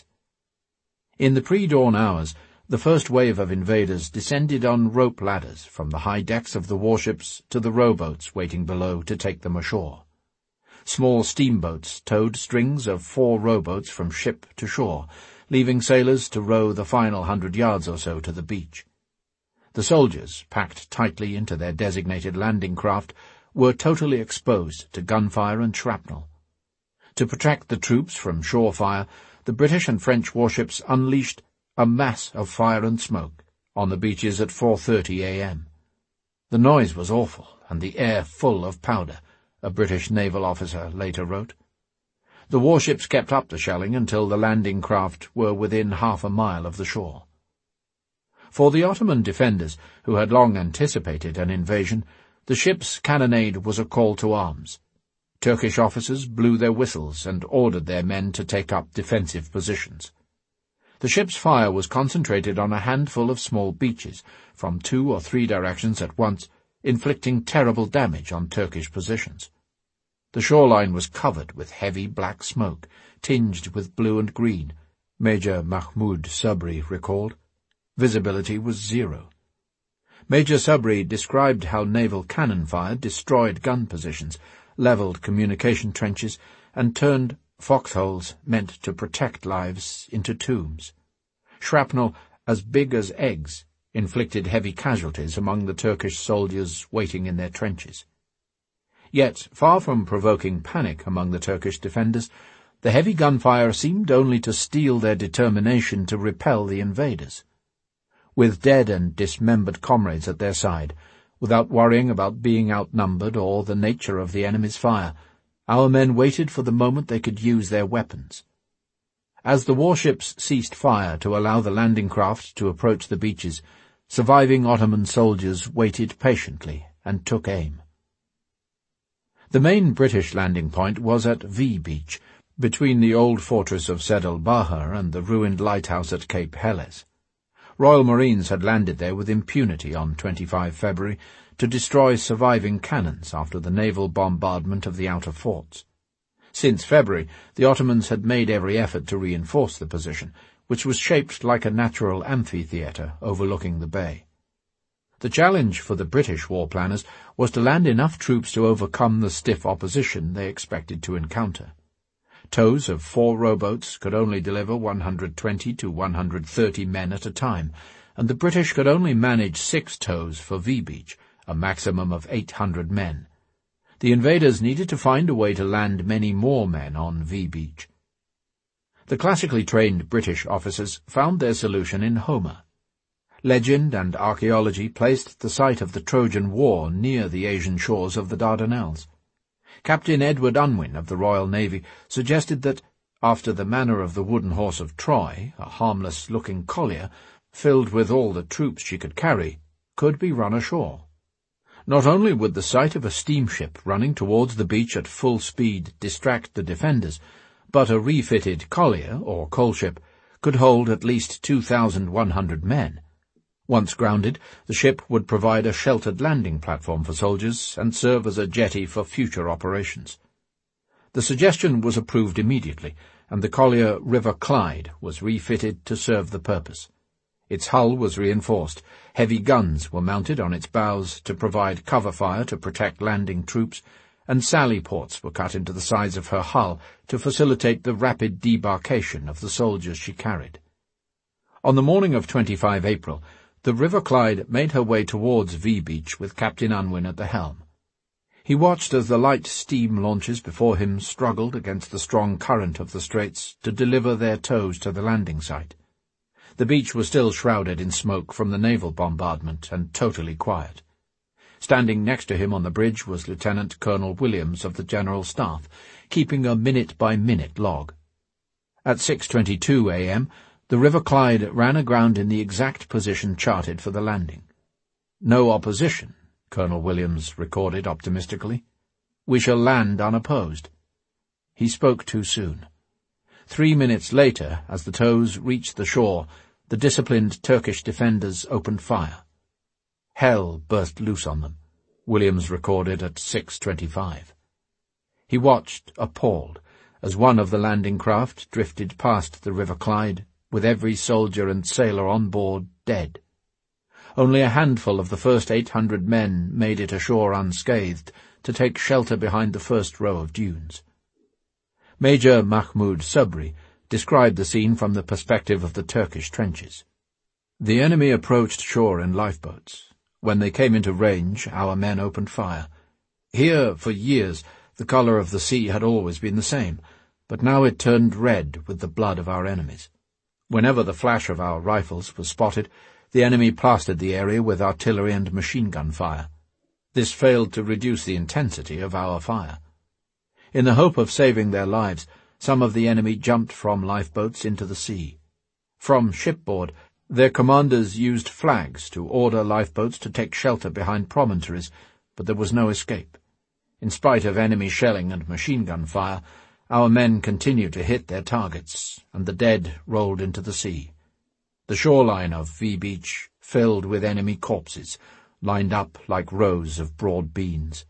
Speaker 1: In the pre-dawn hours, the first wave of invaders descended on rope ladders from the high decks of the warships to the rowboats waiting below to take them ashore. Small steamboats towed strings of four rowboats from ship to shore, leaving sailors to row the final hundred yards or so to the beach. The soldiers, packed tightly into their designated landing craft, were totally exposed to gunfire and shrapnel. To protect the troops from shore fire, the British and French warships unleashed a mass of fire and smoke on the beaches at four thirty a m The noise was awful, and the air full of powder, a British naval officer later wrote. The warships kept up the shelling until the landing craft were within half a mile of the shore. For the Ottoman defenders, who had long anticipated an invasion, the ship's cannonade was a call to arms. Turkish officers blew their whistles and ordered their men to take up defensive positions. The ship's fire was concentrated on a handful of small beaches, from two or three directions at once, inflicting terrible damage on Turkish positions. The shoreline was covered with heavy black smoke, tinged with blue and green, Major Mahmoud Sabri recalled. Visibility was zero. Major Sabri described how naval cannon fire destroyed gun positions, levelled communication trenches, and turned foxholes meant to protect lives into tombs. Shrapnel, as big as eggs, inflicted heavy casualties among the Turkish soldiers waiting in their trenches. Yet, far from provoking panic among the Turkish defenders, the heavy gunfire seemed only to steel their determination to repel the invaders. With dead and dismembered comrades at their side, without worrying about being outnumbered or the nature of the enemy's fire, our men waited for the moment they could use their weapons. As the warships ceased fire to allow the landing craft to approach the beaches, surviving Ottoman soldiers waited patiently and took aim. The main British landing point was at V Beach, between the old fortress of Sed el-Bahar and the ruined lighthouse at Cape Helles. Royal Marines had landed there with impunity on the twenty-fifth of February to destroy surviving cannons after the naval bombardment of the outer forts. Since February, the Ottomans had made every effort to reinforce the position, which was shaped like a natural amphitheatre overlooking the bay. The challenge for the British war planners was to land enough troops to overcome the stiff opposition they expected to encounter. Tows of four rowboats could only deliver one hundred twenty to one hundred thirty men at a time, and the British could only manage six tows for V Beach, a maximum of eight hundred men. The invaders needed to find a way to land many more men on V Beach. The classically trained British officers found their solution in Homer. Legend and archaeology placed the site of the Trojan War near the Asian shores of the Dardanelles. Captain Edward Unwin of the Royal Navy suggested that, after the manner of the wooden horse of Troy, a harmless-looking collier, filled with all the troops she could carry, could be run ashore. Not only would the sight of a steamship running towards the beach at full speed distract the defenders, but a refitted collier, or coalship, could hold at least two thousand one hundred men. Once grounded, the ship would provide a sheltered landing platform for soldiers and serve as a jetty for future operations. The suggestion was approved immediately, and the collier River Clyde was refitted to serve the purpose. Its hull was reinforced, heavy guns were mounted on its bows to provide cover fire to protect landing troops, and sally ports were cut into the sides of her hull to facilitate the rapid debarkation of the soldiers she carried. On the morning of the twenty-fifth of April, the River Clyde made her way towards V Beach with Captain Unwin at the helm. He watched as the light steam launches before him struggled against the strong current of the straits to deliver their tows to the landing site. The beach was still shrouded in smoke from the naval bombardment and totally quiet. Standing next to him on the bridge was Lieutenant Colonel Williams of the General Staff, keeping a minute-by-minute log. At six twenty-two a m, the River Clyde ran aground in the exact position charted for the landing. "No opposition," Colonel Williams recorded optimistically. "We shall land unopposed." He spoke too soon. Three minutes later, as the tows reached the shore, the disciplined Turkish defenders opened fire. Hell burst loose on them, Williams recorded at six twenty-five. He watched, appalled, as one of the landing craft drifted past the River Clyde, with every soldier and sailor on board dead. Only a handful of the first eight hundred men made it ashore unscathed to take shelter behind the first row of dunes. Major Mahmoud Sabri described the scene from the perspective of the Turkish trenches. The enemy approached shore in lifeboats. When they came into range, our men opened fire. Here, for years, the colour of the sea had always been the same, but now it turned red with the blood of our enemies. Whenever the flash of our rifles was spotted, the enemy plastered the area with artillery and machine-gun fire. This failed to reduce the intensity of our fire. In the hope of saving their lives, some of the enemy jumped from lifeboats into the sea. From shipboard, their commanders used flags to order lifeboats to take shelter behind promontories, but there was no escape. In spite of enemy shelling and machine-gun fire, our men continued to hit their targets, and the dead rolled into the sea. The shoreline of V Beach filled with enemy corpses, lined up like rows of broad beans.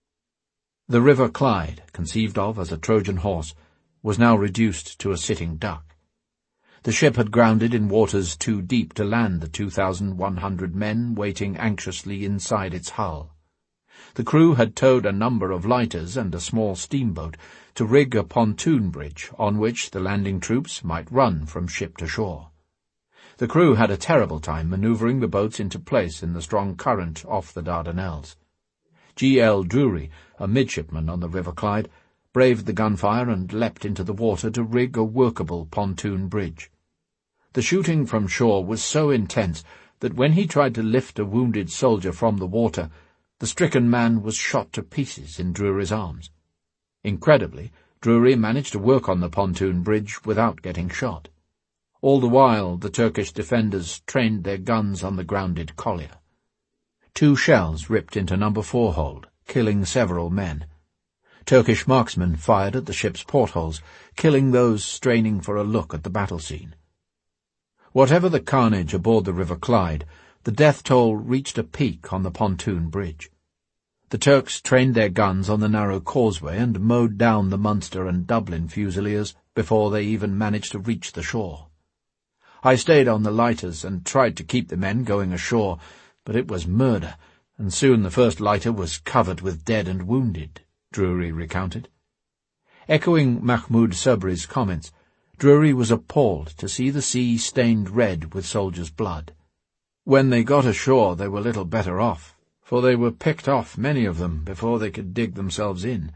Speaker 1: The River Clyde, conceived of as a Trojan horse, was now reduced to a sitting duck. The ship had grounded in waters too deep to land the two thousand one hundred men waiting anxiously inside its hull. The crew had towed a number of lighters and a small steamboat to rig a pontoon bridge on which the landing troops might run from ship to shore. The crew had a terrible time manoeuvring the boats into place in the strong current off the Dardanelles. G. L. Drury, a midshipman on the River Clyde, braved the gunfire and leapt into the water to rig a workable pontoon bridge. The shooting from shore was so intense that when he tried to lift a wounded soldier from the water, the stricken man was shot to pieces in Drury's arms. Incredibly, Drury managed to work on the pontoon bridge without getting shot. All the while, the Turkish defenders trained their guns on the grounded collier. Two shells ripped into number four hold, killing several men. Turkish marksmen fired at the ship's portholes, killing those straining for a look at the battle scene. Whatever the carnage aboard the River Clyde, the death toll reached a peak on the pontoon bridge. The Turks trained their guns on the narrow causeway and mowed down the Munster and Dublin Fusiliers before they even managed to reach the shore. I stayed on the lighters and tried to keep the men going ashore, but it was murder, and soon the first lighter was covered with dead and wounded, Drury recounted. Echoing Mahmoud Sabri's comments, Drury was appalled to see the sea stained red with soldiers' blood. When they got ashore they were little better off, for they were picked off, many of them, before they could dig themselves in.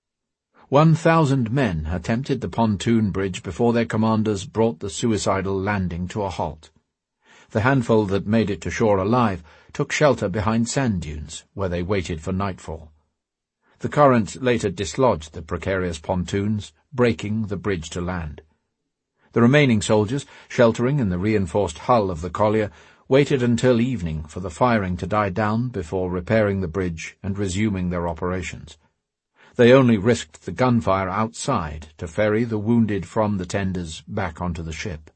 Speaker 1: One thousand men attempted the pontoon bridge before their commanders brought the suicidal landing to a halt. The handful that made it to shore alive took shelter behind sand dunes, where they waited for nightfall. The current later dislodged the precarious pontoons, breaking the bridge to land. The remaining soldiers, sheltering in the reinforced hull of the collier, waited until evening for the firing to die down before repairing the bridge and resuming their operations. They only risked the gunfire outside to ferry the wounded from the tenders back onto the ship.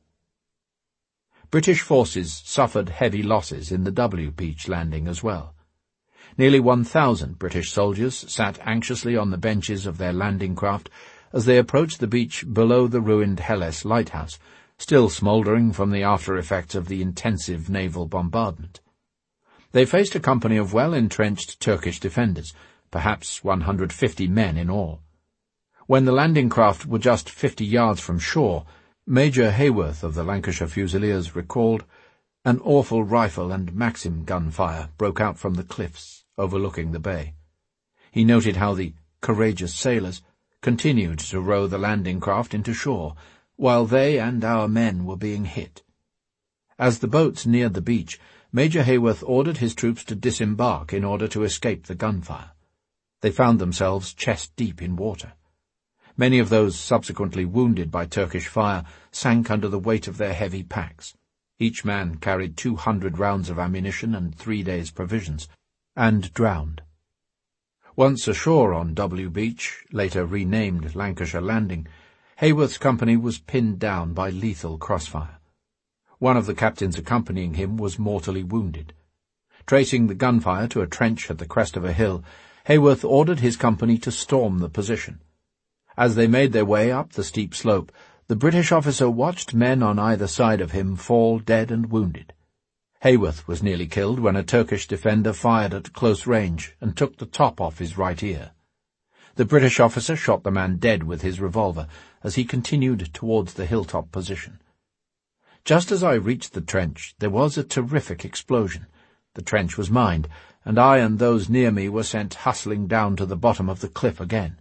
Speaker 1: British forces suffered heavy losses in the W Beach landing as well. Nearly one thousand British soldiers sat anxiously on the benches of their landing craft as they approached the beach below the ruined Helles lighthouse, still smouldering from the after-effects of the intensive naval bombardment. They faced a company of well-entrenched Turkish defenders, perhaps one hundred fifty men in all. When the landing craft were just fifty yards from shore, Major Hayworth of the Lancashire Fusiliers recalled, "An awful rifle and Maxim gunfire broke out from the cliffs overlooking the bay." He noted how the courageous sailors continued to row the landing craft into shore, while they and our men were being hit. As the boats neared the beach, Major Hayworth ordered his troops to disembark in order to escape the gunfire. They found themselves chest-deep in water. Many of those subsequently wounded by Turkish fire sank under the weight of their heavy packs. Each man carried two hundred rounds of ammunition and three days' provisions, and drowned. Once ashore on W Beach, later renamed Lancashire Landing, Hayworth's company was pinned down by lethal crossfire. One of the captains accompanying him was mortally wounded. Tracing the gunfire to a trench at the crest of a hill, Heyworth ordered his company to storm the position. As they made their way up the steep slope, the British officer watched men on either side of him fall dead and wounded. Heyworth was nearly killed when a Turkish defender fired at close range and took the top off his right ear. The British officer shot the man dead with his revolver as he continued towards the hilltop position. Just as I reached the trench, there was a terrific explosion. The trench was mined, and I and those near me were sent hustling down to the bottom of the cliff again.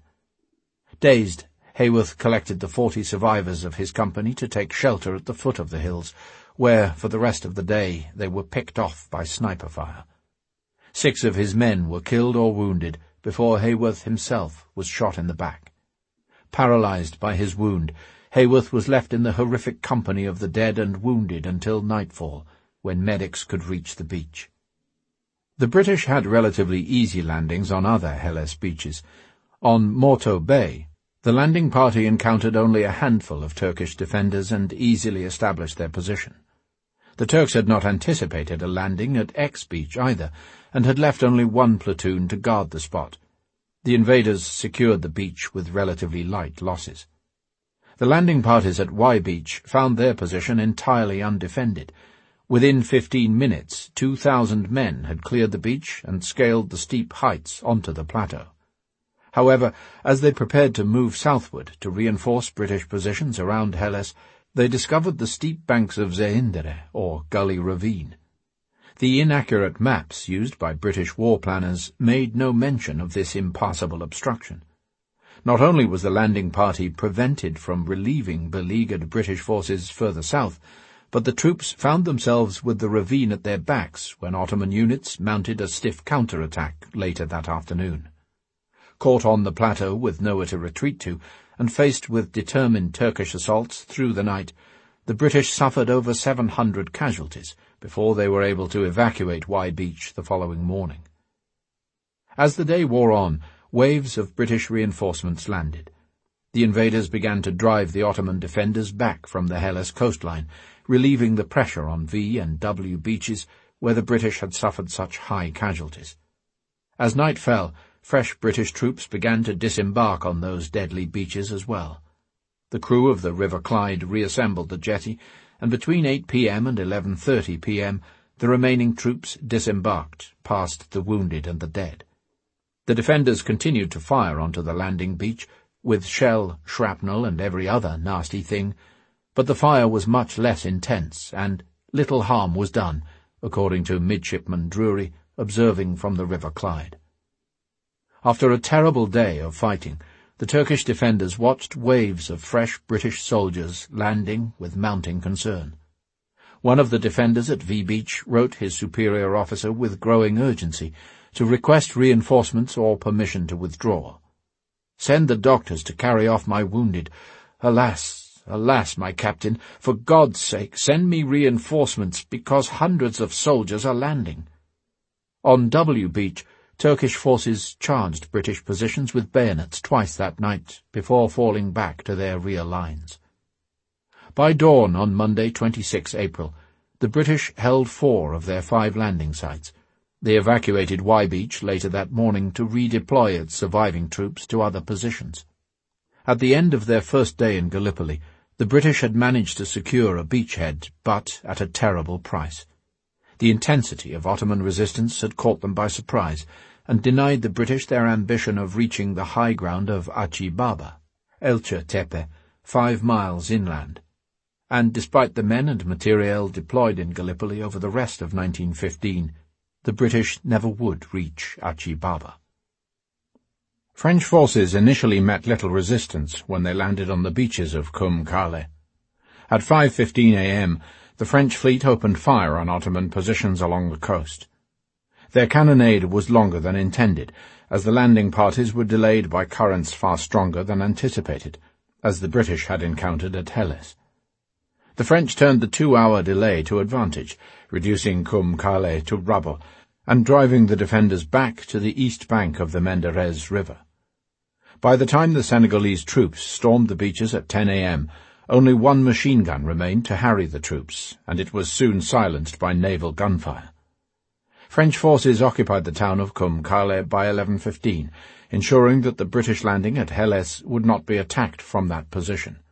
Speaker 1: Dazed, Heyworth collected the forty survivors of his company to take shelter at the foot of the hills, where, for the rest of the day, they were picked off by sniper fire. Six of his men were killed or wounded before Heyworth himself was shot in the back. Paralyzed by his wound, Heyworth was left in the horrific company of the dead and wounded until nightfall, when medics could reach the beach. The British had relatively easy landings on other Helles beaches. On Morto Bay, the landing party encountered only a handful of Turkish defenders and easily established their position. The Turks had not anticipated a landing at X Beach either, and had left only one platoon to guard the spot. The invaders secured the beach with relatively light losses. The landing parties at Y Beach found their position entirely undefended. Within fifteen minutes, two thousand men had cleared the beach and scaled the steep heights onto the plateau. However, as they prepared to move southward to reinforce British positions around Helles, they discovered the steep banks of Zeindere, or Gully Ravine. The inaccurate maps used by British war planners made no mention of this impassable obstruction. Not only was the landing party prevented from relieving beleaguered British forces further south, but the troops found themselves with the ravine at their backs when Ottoman units mounted a stiff counter-attack later that afternoon. Caught on the plateau with nowhere to retreat to, and faced with determined Turkish assaults through the night, the British suffered over seven hundred casualties before they were able to evacuate Y Beach the following morning. As the day wore on, waves of British reinforcements landed. The invaders began to drive the Ottoman defenders back from the Helles coastline, relieving the pressure on V and W beaches where the British had suffered such high casualties. As night fell, fresh British troops began to disembark on those deadly beaches as well. The crew of the River Clyde reassembled the jetty, and between eight p m and eleven thirty p m the remaining troops disembarked, past the wounded and the dead. The defenders continued to fire onto the landing beach, with shell, shrapnel, and every other nasty thing, but the fire was much less intense, and little harm was done, according to Midshipman Drury, observing from the River Clyde. After a terrible day of fighting, the Turkish defenders watched waves of fresh British soldiers landing with mounting concern. One of the defenders at V Beach wrote his superior officer with growing urgency to request reinforcements or permission to withdraw. "Send the doctors to carry off my wounded. Alas, alas, my captain, for God's sake, send me reinforcements, because hundreds of soldiers are landing." On W Beach, Turkish forces charged British positions with bayonets twice that night before falling back to their rear lines. By dawn on Monday, the twenty-sixth of April, the British held four of their five landing sites. They evacuated Y Beach later that morning to redeploy its surviving troops to other positions. At the end of their first day in Gallipoli, the British had managed to secure a beachhead, but at a terrible price. The intensity of Ottoman resistance had caught them by surprise, and denied the British their ambition of reaching the high ground of Achi Baba, Elche Tepe, five miles inland. And despite the men and materiel deployed in Gallipoli over the rest of nineteen fifteen, the British never would reach Achi Baba. French forces initially met little resistance when they landed on the beaches of Kum Kale. At five fifteen a m, the French fleet opened fire on Ottoman positions along the coast. Their cannonade was longer than intended, as the landing parties were delayed by currents far stronger than anticipated, as the British had encountered at Helles. The French turned the two-hour delay to advantage, reducing Kum Kale to rubble, and driving the defenders back to the east bank of the Menderes River. By the time the Senegalese troops stormed the beaches at ten a m, only one machine gun remained to harry the troops, and it was soon silenced by naval gunfire. French forces occupied the town of Kum Kale by eleven fifteen, ensuring that the British landing at Helles would not be attacked from that position.